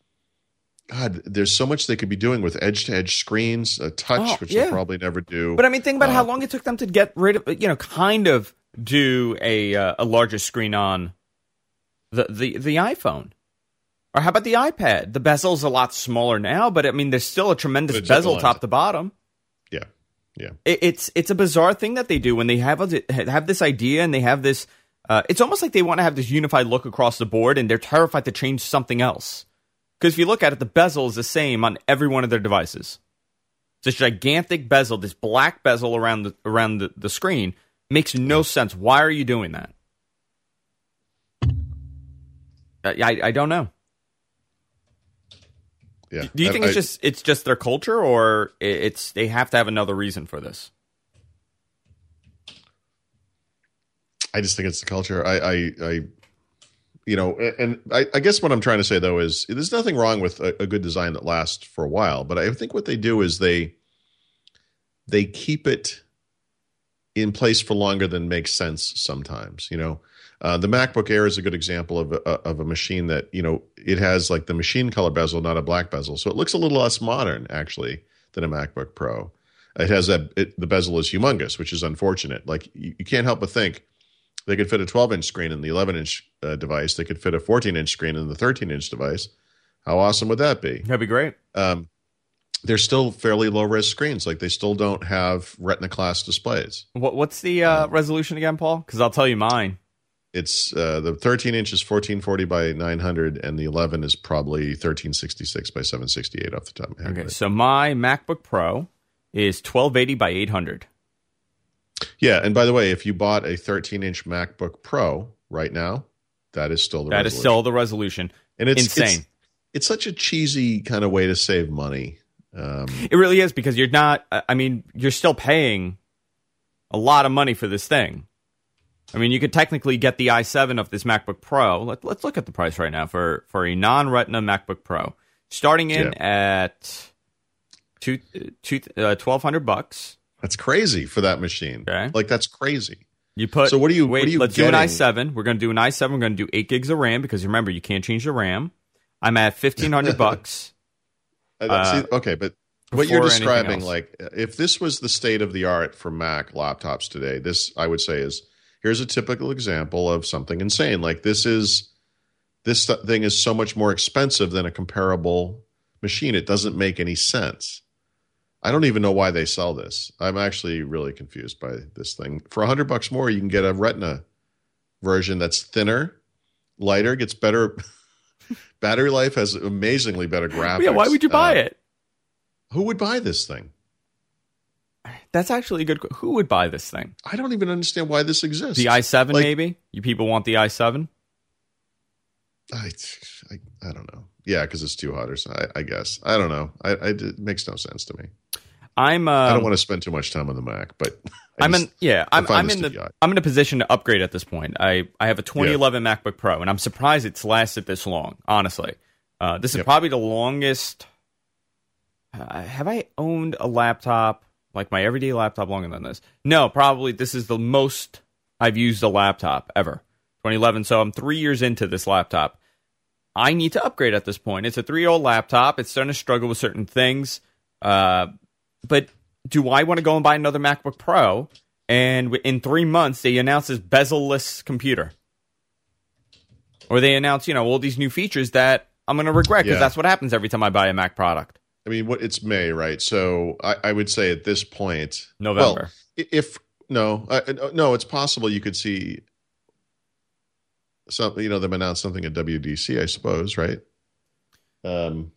God, there's so much they could be doing with edge-to-edge screens, a touch, Oh, which yeah. they'll probably never do. But I mean, think about Uh, how long it took them to get rid of, you know, kind of do a uh, a larger screen on the, the the iPhone. Or how about the iPad? The bezel's a lot smaller now, but I mean, there's still a tremendous But it's bezel double top lines. to bottom. Yeah, yeah. It, it's it's a bizarre thing that they do when they have a, have this idea and they have this. Uh, it's almost like they want to have this unified look across the board, and they're terrified to change something else. Because if you look at it, the bezel is the same on every one of their devices. This gigantic bezel, this black bezel around the around the, the screen, makes no sense. Why are you doing that? I I, I don't know. Yeah. Do you I- think it's I- just it's just their culture, or it's they have to have another reason for this? I just think it's the culture. I, I, I you know, and I, I guess what I'm trying to say though is there's nothing wrong with a, a good design that lasts for a while, but I think what they do is they they keep it in place for longer than makes sense sometimes. You know, uh, the MacBook Air is a good example of a, of a machine that, you know, it has like the machine color bezel, not a black bezel, so it looks a little less modern actually than a MacBook Pro. It has that it, the bezel is humongous, which is unfortunate. Like you, you can't help but think. They could fit a twelve-inch screen in the eleven-inch uh, device. They could fit a fourteen-inch screen in the thirteen-inch device. How awesome would that be? That'd be great. Um, they're still fairly low-res screens. Like they still don't have Retina-class displays. What what's the uh, resolution again, Paul? Because I'll tell you mine. It's uh, the thirteen-inch is fourteen forty by nine hundred, and the eleven is probably thirteen sixty-six by seven sixty-eight off the top of my head. Okay, so my MacBook Pro is twelve eighty by eight hundred. Yeah, and by the way, if you bought a thirteen-inch MacBook Pro right now, that is still the That resolution. is still the resolution. and it's insane. It's, it's such a cheesy kind of way to save money. Um, It really is, because you're not, I mean, you're still paying a lot of money for this thing. I mean, you could technically get the i seven of this MacBook Pro. Let, let's look at the price right now for, for a non-Retina MacBook Pro. Starting in at two, two, uh, twelve hundred bucks. That's crazy for that machine. Okay. Like that's crazy. You put. So what do you- Wait, what are you let's do an getting? i seven. We're going to do an i seven. We're going to do eight gigs of RAM, because remember, you can't change the RAM. I'm at fifteen hundred bucks. Uh, Uh, see, okay, but what you're before anything describing, else. like if this was the state of the art for Mac laptops today, this I would say is here's a typical example of something insane. Like this is this th- thing is so much more expensive than a comparable machine. It doesn't make any sense. I don't even know why they sell this. I'm actually really confused by this thing. For a hundred bucks more, you can get a Retina version that's thinner, lighter, gets better battery life, has amazingly better graphics. Yeah, why would you buy uh, it? Who would buy this thing? That's actually a good. Who would buy this thing? I don't even understand why this exists. The i seven, like, maybe? You people want the i seven? I, I, I don't know. Yeah, because it's too hot or something. I, I guess. I don't know. I, I, it makes no sense to me. I'm. Um, I don't want to spend too much time on the Mac, but I I'm just, in. Yeah, I'm. I'm in the. Odd. I'm in a position to upgrade at this point. I I have a twenty eleven yeah. MacBook Pro, and I'm surprised it's lasted this long. Honestly, uh, this is yep. probably the longest. Uh, have I owned a laptop like my everyday laptop longer than this? No, probably this is the most I've used a laptop ever. twenty eleven. So I'm three years into this laptop. I need to upgrade at this point. It's a three-year-old laptop. It's starting to struggle with certain things. Uh, but do I want to go and buy another MacBook Pro? And in three months, they announce this bezel-less computer. Or they announce, you know, all these new features that I'm going to regret because yeah. that's what happens every time I buy a Mac product. I mean, what it's May, right? So I, I would say at this point, November. Well, if no, uh, no, it's possible you could see some, you know, them announce something at W D C, I suppose, right? Um,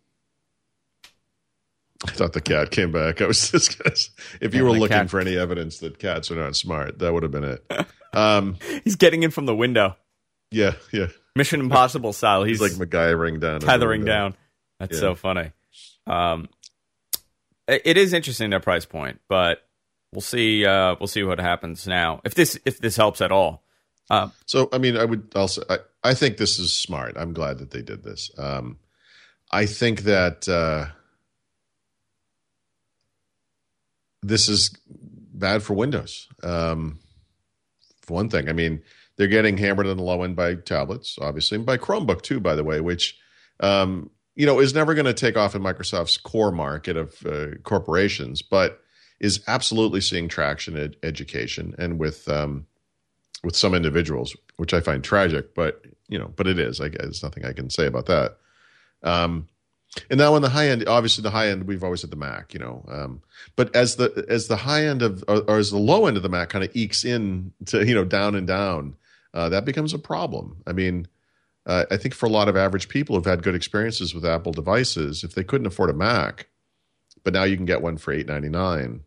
I thought the cat came back. I was just gonna say, if you yeah, were looking cat. for any evidence that cats are not smart, that would have been it. Um, he's getting in from the window. Yeah, yeah. Mission Impossible style. He's, he's like MacGyvering down, tethering down. That's yeah. so funny. Um, it is interesting their price point, but we'll see. Uh, we'll see what happens now. If this if this helps at all. Uh, so I mean, I would also. I, I think this is smart. I'm glad that they did this. Um, I think that uh, this is bad for Windows. Um, for one thing, I mean, they're getting hammered on the low end by tablets, obviously, and by Chromebook too, by the way, which. Um, you know, is never going to take off in Microsoft's core market of uh, corporations, but is absolutely seeing traction in education and with um, with some individuals, which I find tragic. But you know, but it is. I guess there's nothing I can say about that. Um, and now on the high end, obviously the high end, we've always had the Mac. You know, um, but as the as the high end of or, or as the low end of the Mac kind of ekes in to you know down and down, uh, that becomes a problem. I mean. Uh, I think for a lot of average people who've had good experiences with Apple devices, if they couldn't afford a Mac, but now you can get one for eight ninety-nine,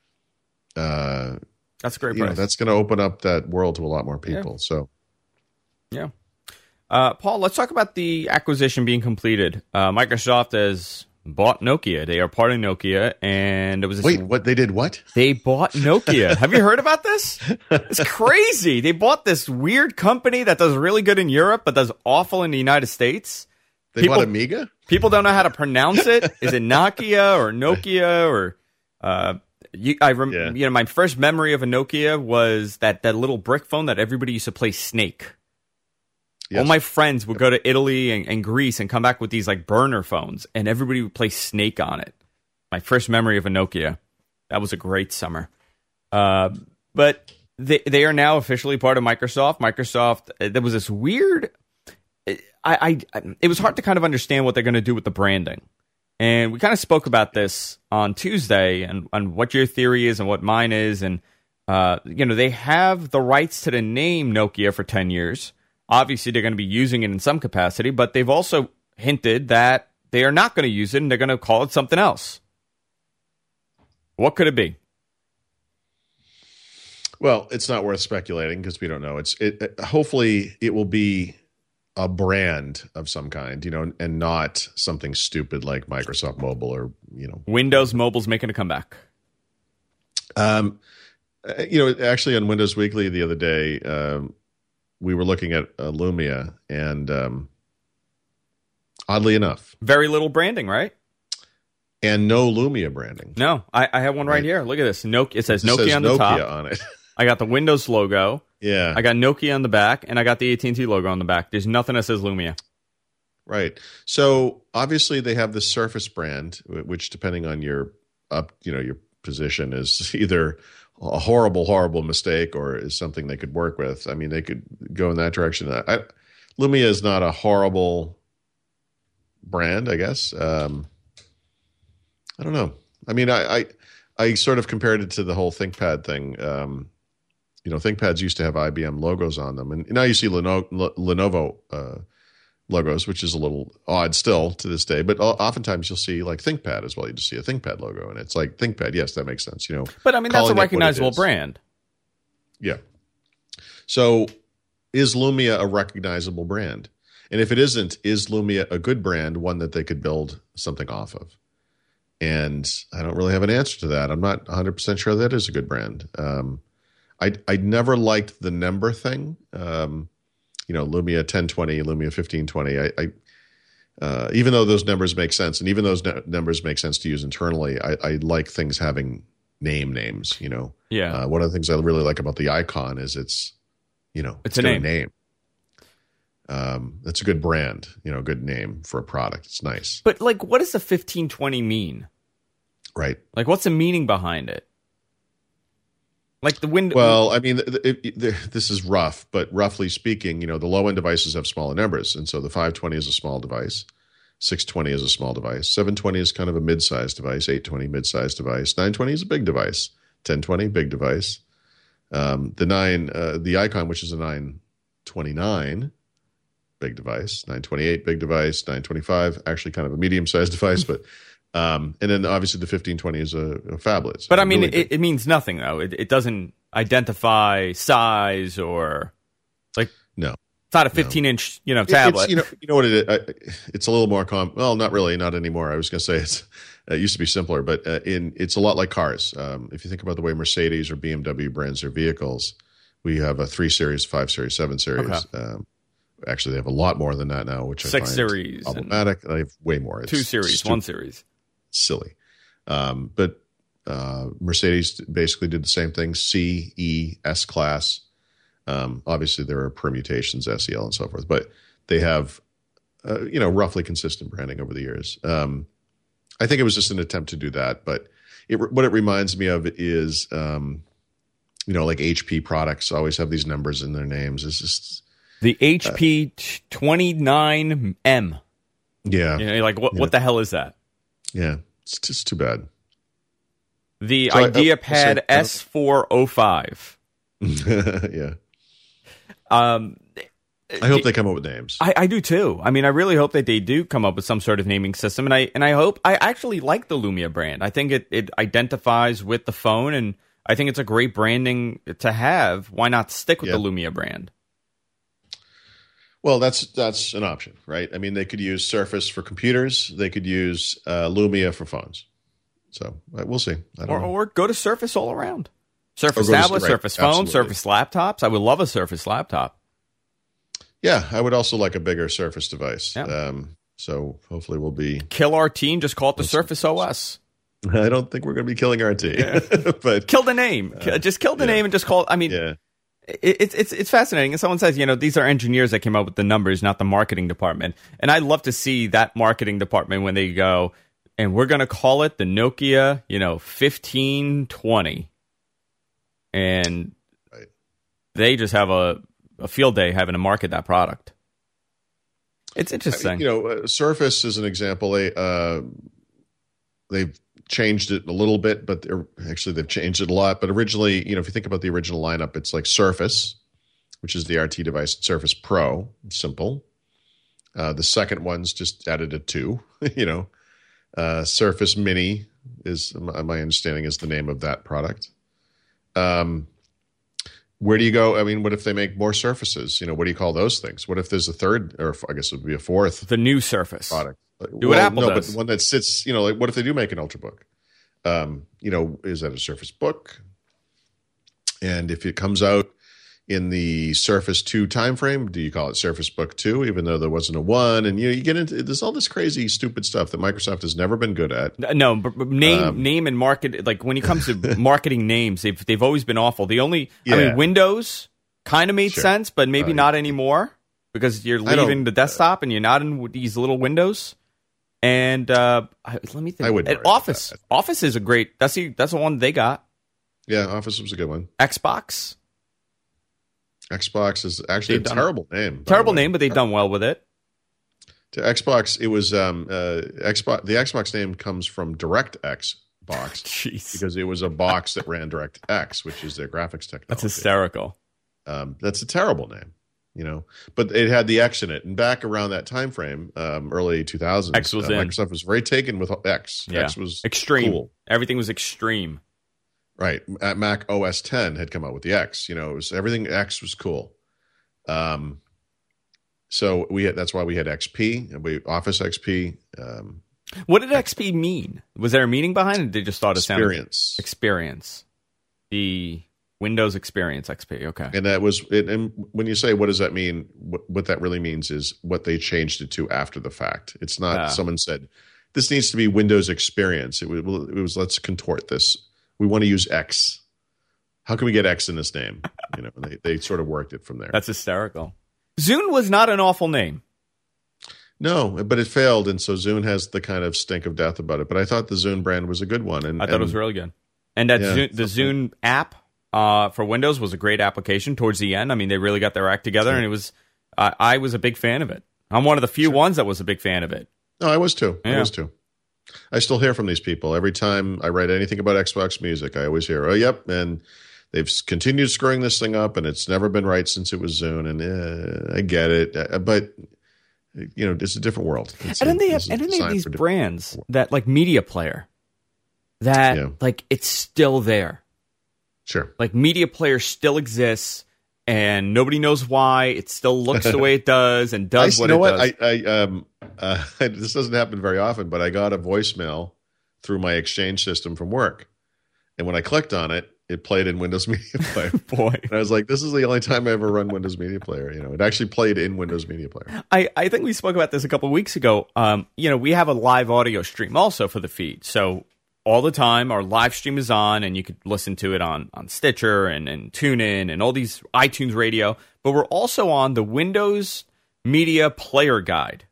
uh, that's a great price. Know, that's going to open up that world to a lot more people. Yeah. So, yeah, uh, Paul, let's talk about the acquisition being completed. Uh, Microsoft has bought Nokia. They are part of Nokia, and it was wait, what they did? What they bought Nokia? Have you heard about this? It's crazy. They bought this weird company that does really good in Europe, but does awful in the United States. They people, bought Amiga. People don't know how to pronounce it. Is it Nokia or Nokia or? Uh, you, I rem- yeah. you know, my first memory of a Nokia was that that little brick phone that everybody used to play Snake. Yes. All my friends would go to Italy and, and Greece and come back with these like burner phones, and everybody would play Snake on it. My first memory of a Nokia. That was a great summer. Uh, but they they are now officially part of Microsoft. Microsoft. There was this weird. I, I it was hard to kind of understand what they're going to do with the branding, and we kind of spoke about this on Tuesday and on what your theory is and what mine is, and uh, you know they have the rights to the name Nokia for ten years. Obviously, they're going to be using it in some capacity, but they've also hinted that they are not going to use it and they're going to call it something else. What could it be? Well, it's not worth speculating because we don't know. It's it, it. Hopefully, it will be a brand of some kind, you know, and not something stupid like Microsoft Mobile or you know Windows Mobile's making a comeback. Um, you know, actually, on Windows Weekly the other day. Um, We were looking at uh, Lumia, and um, oddly enough, very little branding, right? And no Lumia branding. No, I, I have one right, right here. Look at this. Nokia. It says it Nokia says on the Nokia top. on it. I got the Windows logo. Yeah. I got Nokia on the back, and I got the A T and T logo on the back. There's nothing that says Lumia. Right. So obviously they have the Surface brand, which depending on your up, you know, your position is either a horrible, horrible mistake or is something they could work with. I mean, they could go in that direction. I, Lumia is not a horrible brand, I guess. Um, I don't know. I mean, I, I I sort of compared it to the whole ThinkPad thing. Um, you know, ThinkPads used to have I B M logos on them, and now you see Lenovo, Lenovo uh, logos, which is a little odd still to this day. But oftentimes you'll see like ThinkPad as well. You just see a ThinkPad logo, and it's like ThinkPad. Yes, that makes sense. You know, but I mean that's a recognizable brand. Yeah. So, is Lumia a recognizable brand? And if it isn't, is Lumia a good brand, one that they could build something off of? And I don't really have an answer to that. I'm not one hundred percent sure that is a good brand. Um, I I never liked the number thing. Um, you know, Lumia ten twenty, Lumia fifteen twenty. I, I uh, even though those numbers make sense, and even those n- numbers make sense to use internally, I, I like things having name names. You know, yeah. Uh, one of the things I really like about the icon is it's, you know, it's, it's a got name. a name. Um, it's a good brand, you know, good name for a product. It's nice. But like, what does the fifteen twenty mean? Right. Like, what's the meaning behind it? Like the window. Well, I mean, it, it, it, this is rough, but roughly speaking, you know, the low end devices have smaller numbers, and so the five twenty is a small device, six twenty is a small device, seven twenty is kind of a mid-sized device, eight twenty mid-sized device, nine twenty is a big device, ten twenty big device. Um, the nine, uh, the Icon, which is a nine twenty-nine. Big device, nine twenty-eight big device, nine twenty-five actually kind of a medium-sized device, but um, and then obviously the fifteen twenty is a, a phablet. But I mean, really it, it means nothing though. It, it doesn't identify size or like no, it's not a fifteen no. inch you know it, tablet. It's, you know, you know what it is. It's a little more com. Well, not really, not anymore. I was going to say it's it used to be simpler, but uh, in it's a lot like cars. Um, if you think about the way Mercedes or B M W brands their vehicles, we have a three series, five series, seven series. Okay. Um, Actually, they have a lot more than that now, which I Six find series problematic. They have way more. It's two series, stupid, one series. Silly. Um, but uh, Mercedes basically did the same thing, C, E, S class. Um, obviously, there are permutations, S E L, and so forth. But they have, uh, you know, roughly consistent branding over the years. Um, I think it was just an attempt to do that. But it, what it reminds me of is, um, you know, like H P products always have these numbers in their names. It's just... The H P twenty-nine M. Yeah. You know, like, what, yeah. what the hell is that? Yeah. It's just too bad. The so IdeaPad I, S four oh five. Yeah. Um, I hope they come up with names. I, I do too. I mean, I really hope that they do come up with some sort of naming system. And I and I hope, I actually like the Lumia brand. I think it, it identifies with the phone, and I think it's a great branding to have. Why not stick with yeah. the Lumia brand? Well, that's that's an option, right? I mean, they could use Surface for computers. They could use uh, Lumia for phones. So uh, we'll see. I don't or, know. or go to Surface all around. Surface to- tablet, right, Surface phone, absolutely. Surface laptops. I would love a Surface laptop. Yeah, I would also like a bigger Surface device. Yeah. Um, so hopefully we'll be. Kill our team. Just call it the Surface O S. I don't think we're going to be killing R T, yeah. but kill the name. Uh, just kill the yeah. name and just call it. I mean. Yeah. It's it's it's fascinating. And someone says, you know, these are engineers that came up with the numbers, not the marketing department. And I'd love to see that marketing department when they go, and we're going to call it the Nokia, you know, fifteen twenty. And right. they just have a, a field day having to market that product. It's interesting. I mean, you know, uh, Surface is an example. They uh, they've changed it a little bit, but actually they've changed it a lot. But originally, you know, if you think about the original lineup, it's like Surface, which is the R T device, Surface Pro, simple. Uh, the second one's just added a two, you know. Uh, Surface Mini is, my understanding, is the name of that product. Um, where do you go? I mean, what if they make more Surfaces? You know, what do you call those things? What if there's a third, or I guess it would be a fourth? The new Surface product. Do what well, Apple no, does. But one that sits, you know, like what if they do make an Ultrabook? Um, you know, is that a Surface Book? And if it comes out in the Surface two timeframe, do you call it Surface Book two, even though there wasn't a one? And you know, you get into there's all this crazy, stupid stuff that Microsoft has never been good at. No, but, but name, um, name, and market. Like when it comes to marketing names, they've they've always been awful. The only, yeah. I mean, Windows kind of made sure. sense, but maybe uh, not anymore because you're leaving the desktop and you're not in these little windows. And uh, let me think. I would. Office, Office is a great. That's the that's the one they got. Yeah, Office was a good one. Xbox. Xbox is actually they've a terrible done, name. Terrible name, but they've done well with it. To Xbox, it was um, uh, Xbox. The Xbox name comes from DirectX, box Jeez. because it was a box that ran DirectX, which is their graphics technology. That's hysterical. Um, that's a terrible name, you know. But it had the X in it, and back around that time frame, um, early two thousands, X was uh, in. Microsoft was very taken with X. Yeah. X was extreme. cool. Everything was extreme. Right. At Mac O S ten had come out with the X. You know, it was everything X was cool. Um, so we had, that's why we had X P and we Office X P. Um, what did X P mean? Was there a meaning behind it? Or they just thought it sounded experience. Experience. The Windows Experience X P. Okay. And that was it. And when you say what does that mean, what, what that really means is what they changed it to after the fact. It's not Uh, someone said this needs to be Windows Experience. It was, it was let's contort this. We want to use X. How can we get X in this name? You know, and they they sort of worked it from there. That's hysterical. Zune was not an awful name. No, but it failed, and so Zune has the kind of stink of death about it. But I thought the Zune brand was a good one, and I thought and, it was really good. And that Yeah, Zune, the Zune app uh, for Windows was a great application towards the end. I mean, they really got their act together, Sure. and it was. Uh, I was a big fan of it. I'm one of the few Sure. ones that was a big fan of it. No, I was too. Yeah. I was too. I still hear from these people every time I write anything about Xbox Music. I always hear, "Oh, yep," and they've continued screwing this thing up, and it's never been right since it was Zune. And uh, I get it, uh, but you know, it's a different world. It's And then a- they have, it's and then they have designed these for different- brands that like Media Player, that Yeah. like it's still there. Sure. Like Media Player still exists, and nobody knows why. It still looks the way it does and does I, what you know it what? does. I, I um, uh, this doesn't happen very often, but I got a voicemail through my Exchange system from work, and when I clicked on it, it played in Windows Media Player. Boy, And I was like, "This is the only time I ever run Windows Media Player." You know, it actually played in Windows Media Player. I, I think we spoke about this a couple of weeks ago. Um, you know, we have a live audio stream also for the feed. So all the time, our live stream is on, and you could listen to it on, on Stitcher and, and TuneIn and all these iTunes Radio. But we're also on the Windows Media Player Guide.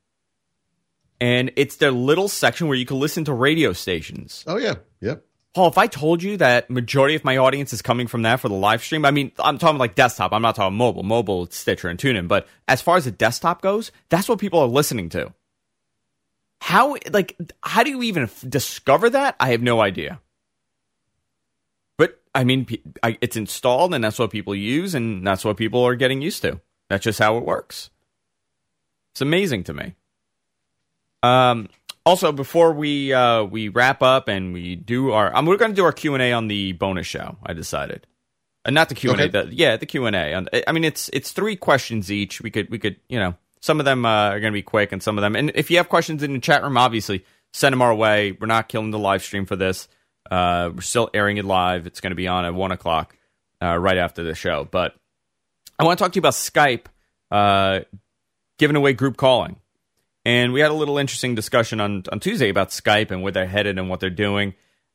And it's their little section where you can listen to radio stations. Oh yeah, yep. Paul, if I told you that majority of my audience is coming from that for the live stream, I mean, I'm talking like desktop. I'm not talking mobile. Mobile, it's Stitcher and TuneIn. But as far as the desktop goes, that's what people are listening to. How, like, how do you even f- discover that? I have no idea. But, I mean, pe- I, it's installed, and that's what people use, and that's what people are getting used to. That's just how it works. It's amazing to me. Um... Also, before we uh, we wrap up and we do our, um, we're going to do our Q and A on the bonus show. I decided, uh, not the Q and A, Okay. the, yeah, the Q and A. I mean, it's it's three questions each. We could we could you know, some of them uh, are going to be quick, and some of them. And if you have questions in the chat room, obviously send them our way. We're not killing the live stream for this. Uh, we're still airing it live. It's going to be on at one o'clock, uh, right after the show. But I want to talk to you about Skype uh, giving away group calling. And we had a little interesting discussion on, on Tuesday about Skype and where they're headed and what they're doing.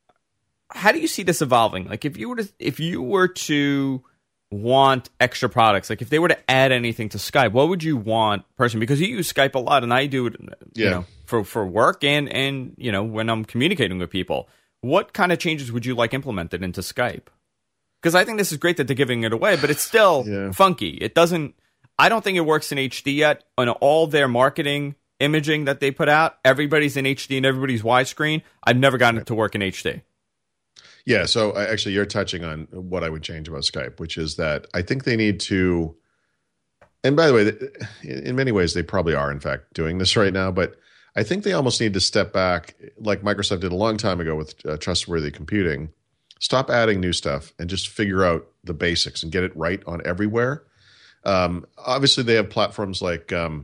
How do you see this evolving? Like, if you were to if you were to want extra products, like if they were to add anything to Skype, what would you want personally? Because you use Skype a lot, and I do it, you Yeah. know, for for work and and you know when I'm communicating with people. What kind of changes would you like implemented into Skype? Because I think this is great that they're giving it away, but it's still Yeah. funky. It doesn't. I don't think it works in H D yet. On all their marketing imaging that they put out, everybody's in H D and everybody's widescreen. I've never gotten it to work in H D. Yeah, so I, actually, you're touching on what I would change about Skype, which is that I think they need to. And by the way, th- in many ways, they probably are, in fact, doing this right now. But I think they almost need to step back, like Microsoft did a long time ago with uh, trustworthy computing. Stop adding new stuff and just figure out the basics and get it right on everywhere. Um, obviously, they have platforms like. Um,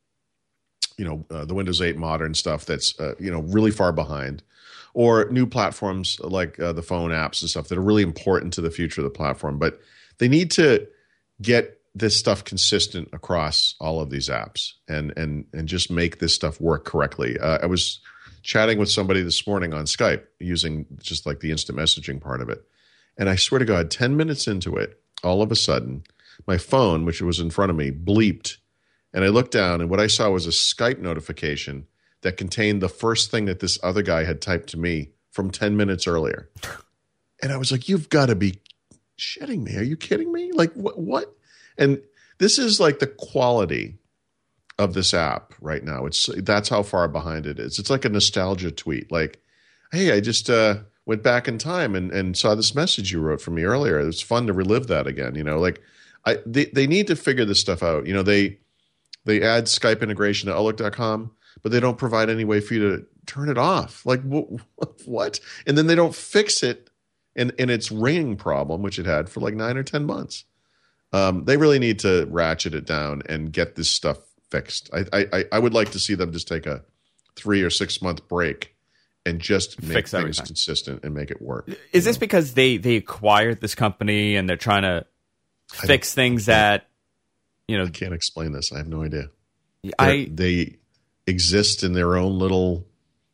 you know, uh, the Windows eight modern stuff that's, uh, you know, really far behind, or new platforms like uh, the phone apps and stuff that are really important to the future of the platform. But they need to get this stuff consistent across all of these apps and and and just make this stuff work correctly. Uh, I was chatting with somebody this morning on Skype using just like the instant messaging part of it. And I swear to God, ten minutes into it, all of a sudden, my phone, which was in front of me, bleeped. And I looked down, and what I saw was a Skype notification that contained the first thing that this other guy had typed to me from ten minutes earlier. And I was like, you've got to be shitting me. Are you kidding me? Like, what? what? And this is like the quality of this app right now. It's that's how far behind it is. It's like a nostalgia tweet. Like, hey, I just uh, went back in time and, and saw this message you wrote for me earlier. It was fun to relive that again. You know, like I they, they need to figure this stuff out. You know, they they add Skype integration to Outlook dot com, but they don't provide any way for you to turn it off. Like wh- what? And then they don't fix it in, in its ringing problem, which it had for like nine or ten months. Um, they really need to ratchet it down and get this stuff fixed. I, I I would like to see them just take a three or six month break and just make Fix things everything. consistent and make it work. Is this because they they acquired this company and they're trying to fix things that, you know? I can't explain this. I have no idea. I they exist in their own little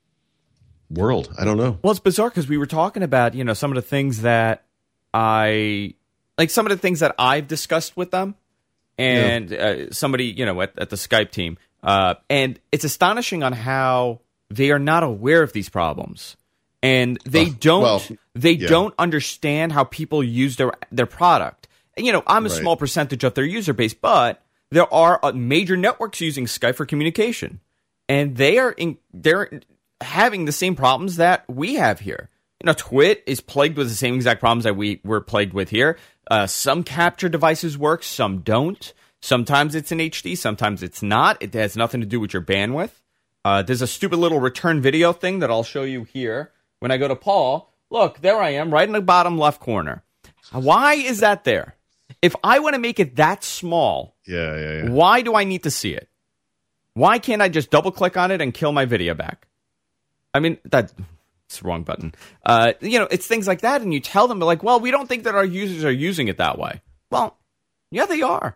world. I don't know. Well, it's bizarre because we were talking about, you know, some of the things that I like, some of the things that I've discussed with them, and yeah. uh, somebody, you know, at, at the Skype team, uh, and it's astonishing on how they are not aware of these problems, and they uh, don't well, they yeah. don't understand how people use their their product. And you know, I'm a right. small percentage of their user base, but there are uh, major networks using Skype for communication, and they are in, they're having the same problems that we have here. You know, Twit is plagued with the same exact problems that we were plagued with here. Uh, some capture devices work, some don't. Sometimes it's in H D, sometimes it's not. It has nothing to do with your bandwidth. Uh, there's a stupid little return video thing that I'll show you here. When I go to Paul, look, there I am, right in the bottom left corner. Why is that there? If I want to make it that small, yeah, yeah, yeah. why do I need to see it? Why can't I just double click on it and kill my video back? I mean, that's the wrong button. Uh, you know, it's things like that, and you tell them, like, well, we don't think that our users are using it that way. Well, yeah, they are.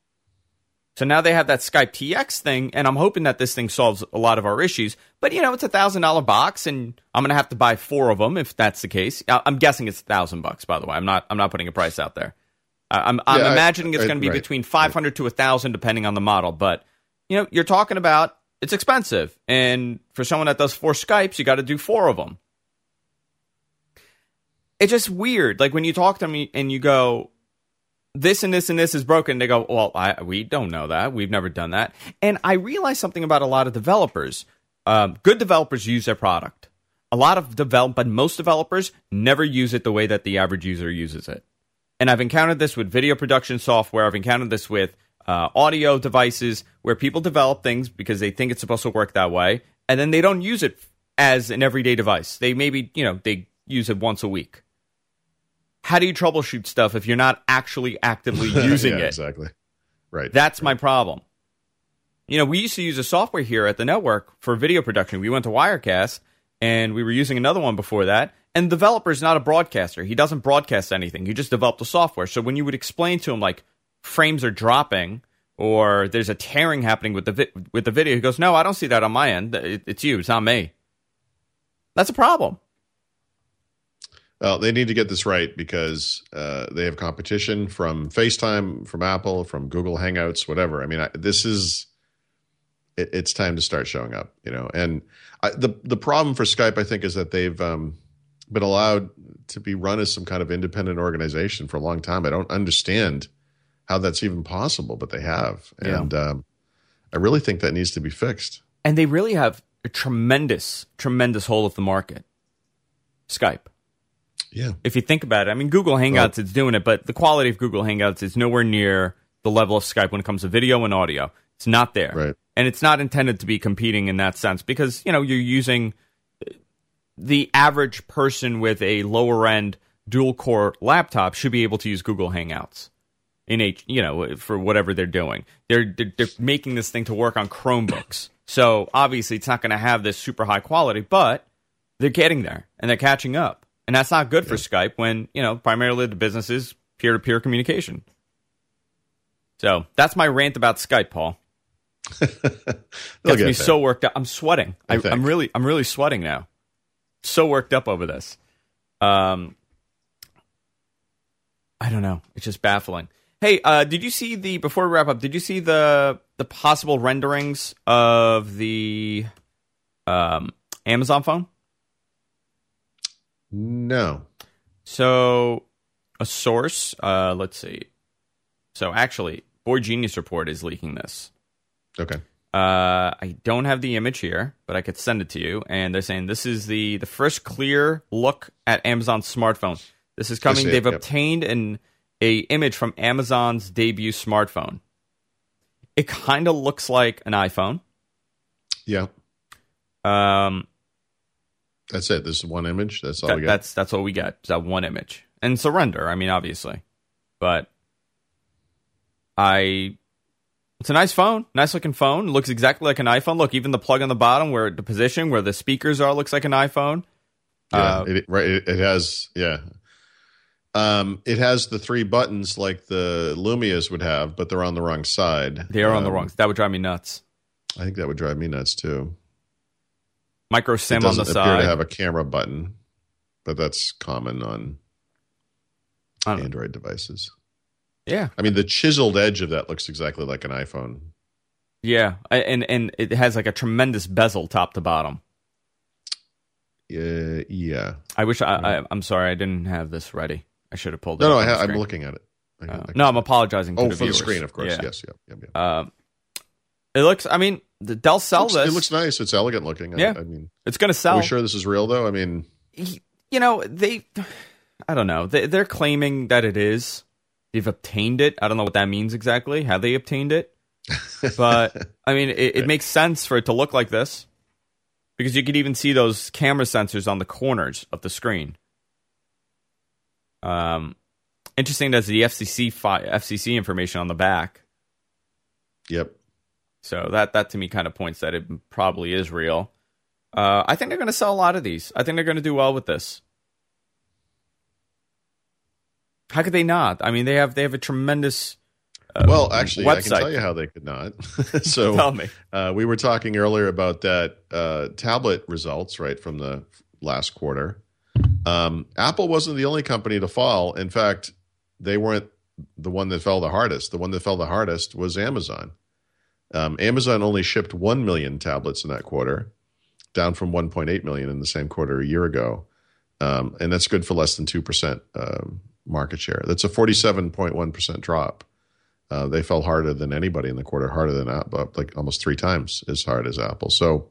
So now they have that Skype T X thing, and I'm hoping that this thing solves a lot of our issues. But, you know, it's a one thousand dollars box, and I'm going to have to buy four of them if that's the case. I'm guessing it's one thousand bucks, by the way. I'm not I'm not putting a price out there. I'm, I'm yeah, imagining I, it's going to be right, between five hundred right. to one thousand, depending on the model. But, you know, you're talking about it's expensive. And for someone that does four Skypes, you got to do four of them. It's just weird. Like when you talk to me and you go, this and this and this is broken, they go, well, I, we don't know that. We've never done that. And I realize something about a lot of developers. Um, good developers use their product. A lot of develop, but most developers never use it the way that the average user uses it. And I've encountered this with video production software. I've encountered this with uh, audio devices where people develop things because they think it's supposed to work that way, and then they don't use it as an everyday device. They maybe, you know, they use it once a week. How do you troubleshoot stuff if you're not actually actively using yeah, it? Exactly. Right. That's right. my problem. You know, we used to use a software here at the network for video production. We went to Wirecast, and we were using another one before that. And the developer's not a broadcaster. He doesn't broadcast anything. He just developed the software. So when you would explain to him, like, frames are dropping or there's a tearing happening with the vi- with the video, he goes, no, I don't see that on my end. It- it's you. It's not me. That's a problem. Well, they need to get this right because uh, they have competition from FaceTime, from Apple, from Google Hangouts, whatever. I mean, I, this is it, it's time to start showing up, you know. And I, the the problem for Skype, I think, is that they've um, been allowed to be run as some kind of independent organization for a long time. I don't understand how that's even possible, but they have, yeah. and um, I really think that needs to be fixed. And they really have a tremendous, tremendous hold of the market. Skype. Yeah. If you think about it, I mean, Google Hangouts well, is doing it, but the quality of Google Hangouts is nowhere near the level of Skype when it comes to video and audio. It's not there. Right. And it's not intended to be competing in that sense because, you know, you're using the average person with a lower end dual core laptop should be able to use Google Hangouts in a, you know, for whatever they're doing. They're, they're, they're making this thing to work on Chromebooks. So obviously it's not going to have this super high quality, but they're getting there and they're catching up. And that's not good for yeah. Skype when, you know, primarily the business is peer-to-peer communication. So that's my rant about Skype, Paul. Gets me so worked up. I'm sweating. I, I'm really, I'm really sweating now. So worked up over this. Um, I don't know. It's just baffling. Hey, uh, did you see the before we wrap up? Did you see the the possible renderings of the um, Amazon phone? No. So, a source, uh, let's see. So, actually, Boy Genius Report is leaking this. Okay. Uh, I don't have the image here, but I could send it to you. And they're saying this is the, the first clear look at Amazon's smartphone. This is coming. They've yep. obtained an a image from Amazon's debut smartphone. It kind of looks like an iPhone. Yeah. Um, that's it. This is one image. That's all that, we got. That's that's all we got. Is that one image and surrender. I mean, obviously, but I. It's a nice phone, nice looking phone. Looks exactly like an iPhone. Look, even the plug on the bottom, where the position where the speakers are, looks like an iPhone. Yeah, uh, it, right. It, it has, yeah. Um, it has the three buttons like the Lumias would have, but they're on the wrong side. They are um, on the wrong. That would drive me nuts. I think that would drive me nuts too. Micro SIM on the It doesn't side. appear to have a camera button, but that's common on Android devices. Yeah, I mean the chiseled edge of that looks exactly like an iPhone. Yeah, and and it has like a tremendous bezel top to bottom. Yeah, yeah. I wish I, I I'm sorry I didn't have this ready. I should have pulled it. No, up no, on I, the I'm looking at it. I, uh, I no, I'm apologizing. To oh, the for viewers. the screen, of course. Yeah. Yes, yeah, yeah, yeah. Uh, it looks. I mean, they'll sell it looks, this. It looks nice. It's elegant looking. Yeah, I, I mean, it's going to sell. Are we sure this is real though? I mean, you know, they. I don't know. They, they're claiming that it is. They've obtained it. I don't know what that means exactly. How they obtained it, but I mean, it, it makes sense for it to look like this because you could even see those camera sensors on the corners of the screen. Um, interesting. There's the F C C fi- F C C information on the back. Yep. So that that to me kind of points that it probably is real. Uh, I think they're going to sell a lot of these. I think they're going to do well with this. How could they not? I mean, they have they have a tremendous. Uh, well, actually, website. I can tell you how they could not. so, tell me. Uh, we were talking earlier about that uh, tablet results, right, from the last quarter. Um, Apple wasn't the only company to fall. In fact, they weren't the one that fell the hardest. The one that fell the hardest was Amazon. Um, Amazon only shipped one million tablets in that quarter, down from one point eight million in the same quarter a year ago. Um, and that's good for less than two percent um, market share. That's a forty-seven point one percent drop. Uh, they fell harder than anybody in the quarter, harder than Apple, like almost three times as hard as Apple. So,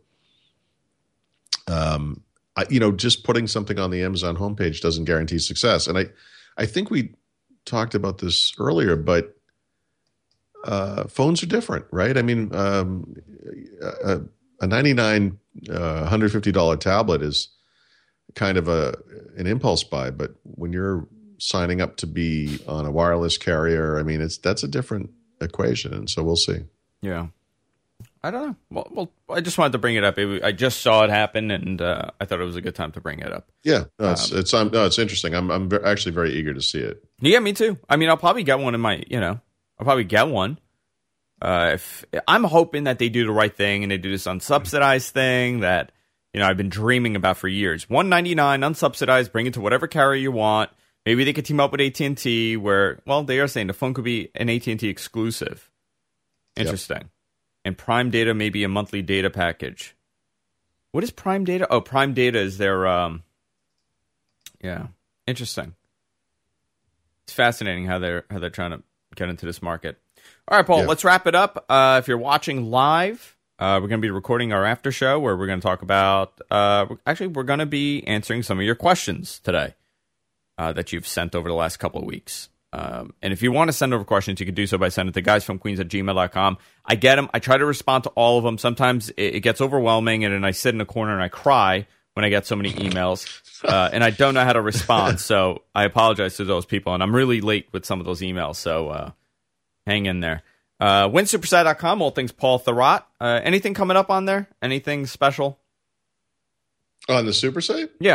um, I, you know, just putting something on the Amazon homepage doesn't guarantee success. And I, I think we talked about this earlier, but uh, phones are different, right? I mean, um, a, a ninety-nine, uh, one hundred fifty dollars tablet is kind of a an impulse buy, but when you're signing up to be on a wireless carrier, I mean, it's that's a different equation, and so we'll see. Yeah, I don't know. Well, well I just wanted to bring it up. It, I just saw it happen, and uh, I thought it was a good time to bring it up. Yeah, no, it's um, it's um, no, it's interesting. I'm I'm actually very eager to see it. Yeah, me too. I mean, I'll probably get one in my, you know, I'll probably get one. Uh, if I'm hoping that they do the right thing and they do this unsubsidized thing that, you know, I've been dreaming about for years. one ninety-nine unsubsidized, bring it to whatever carrier you want. Maybe they could team up with A T and T where, well, they are saying the phone could be an A T and T exclusive. Interesting. Yep. And Prime Data may be a monthly data package. What is Prime Data? Oh, Prime Data is their, um, yeah, interesting. It's fascinating how they're how they're trying to get into this market. All right, Paul, yeah. Let's wrap it up. Uh, if you're watching live, uh, we're going to be recording our after show where we're going to talk about, uh, actually, we're going to be answering some of your questions today. Uh, that you've sent over the last couple of weeks. Um, and if you want to send over questions, you can do so by sending it to guys from queens at gmail dot com. I get them. I try to respond to all of them. Sometimes it, it gets overwhelming, and then I sit in a corner and I cry when I get so many emails. Uh, and I don't know how to respond, so I apologize to those people. And I'm really late with some of those emails, so uh, hang in there. Uh, win super site dot com, all things Paul Thurrott. Uh, anything coming up on there? Anything special? On the super site? Yeah.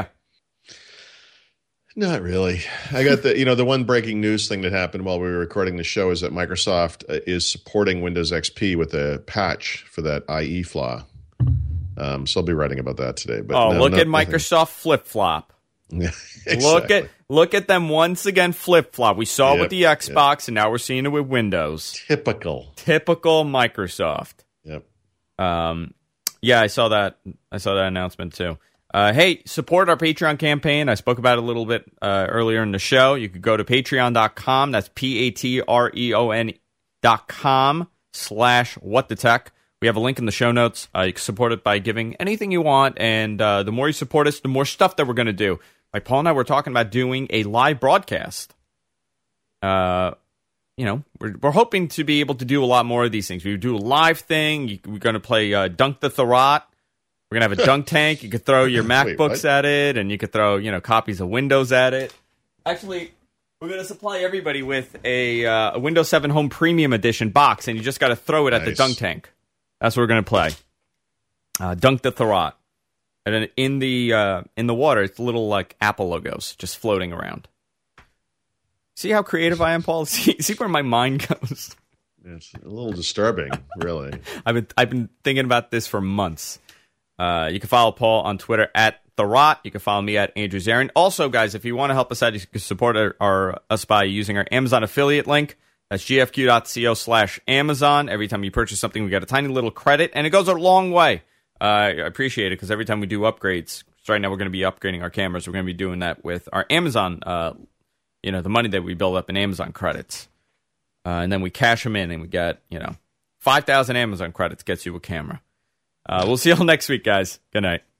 Not really. I got the, you know, the one breaking news thing that happened while we were recording the show is that Microsoft is supporting Windows X P with a patch for that I E flaw. Um, so I'll be writing about that today. But oh, no, look no, at Microsoft flip flop. Yeah, exactly. Look at look at them once again flip flop. We saw yep, it with the Xbox, yep. and now we're seeing it with Windows. Typical. Typical Microsoft. Yep. Um, yeah, I saw that. I saw that announcement too. Uh, hey, support our Patreon campaign. I spoke about it a little bit uh, earlier in the show. You could go to patreon dot com. That's P A T R E O N dot com slash what the tech. We have a link in the show notes. Uh, you can support it by giving anything you want, and uh, the more you support us, the more stuff that we're going to do. Like Paul and I were talking about doing a live broadcast. Uh, you know, we're, we're hoping to be able to do a lot more of these things. We do a live thing. You, we're going to play uh, Dunk the Thurrott. We're going to have a dunk tank. You could throw your MacBooks Wait, at it, and you could throw, you know, copies of Windows at it. Actually, we're going to supply everybody with a, uh, a Windows seven Home Premium Edition box, and you just got to throw it at Nice. the dunk tank. That's what we're going to play. Uh, Dunk the Thurrott. And then in the uh, in the water, it's little like Apple logos just floating around. See how creative I am, Paul? See, see where my mind goes? It's a little disturbing, really. I've been I've been thinking about this for months. Uh, you can follow Paul on Twitter at Thurrott. You can follow me at Andrew Zarin. Also, guys, if you want to help us out, you can support our, our us by using our Amazon affiliate link. That's gfq.co slash Amazon. Every time you purchase something, we get a tiny little credit, and it goes a long way. Uh, I appreciate it because every time we do upgrades, so right now we're going to be upgrading our cameras. We're going to be doing that with our Amazon, uh, you know, the money that we build up in Amazon credits. Uh, and then we cash them in and we get, you know, five thousand Amazon credits gets you a camera. Uh, we'll see you all next week, guys. Good night.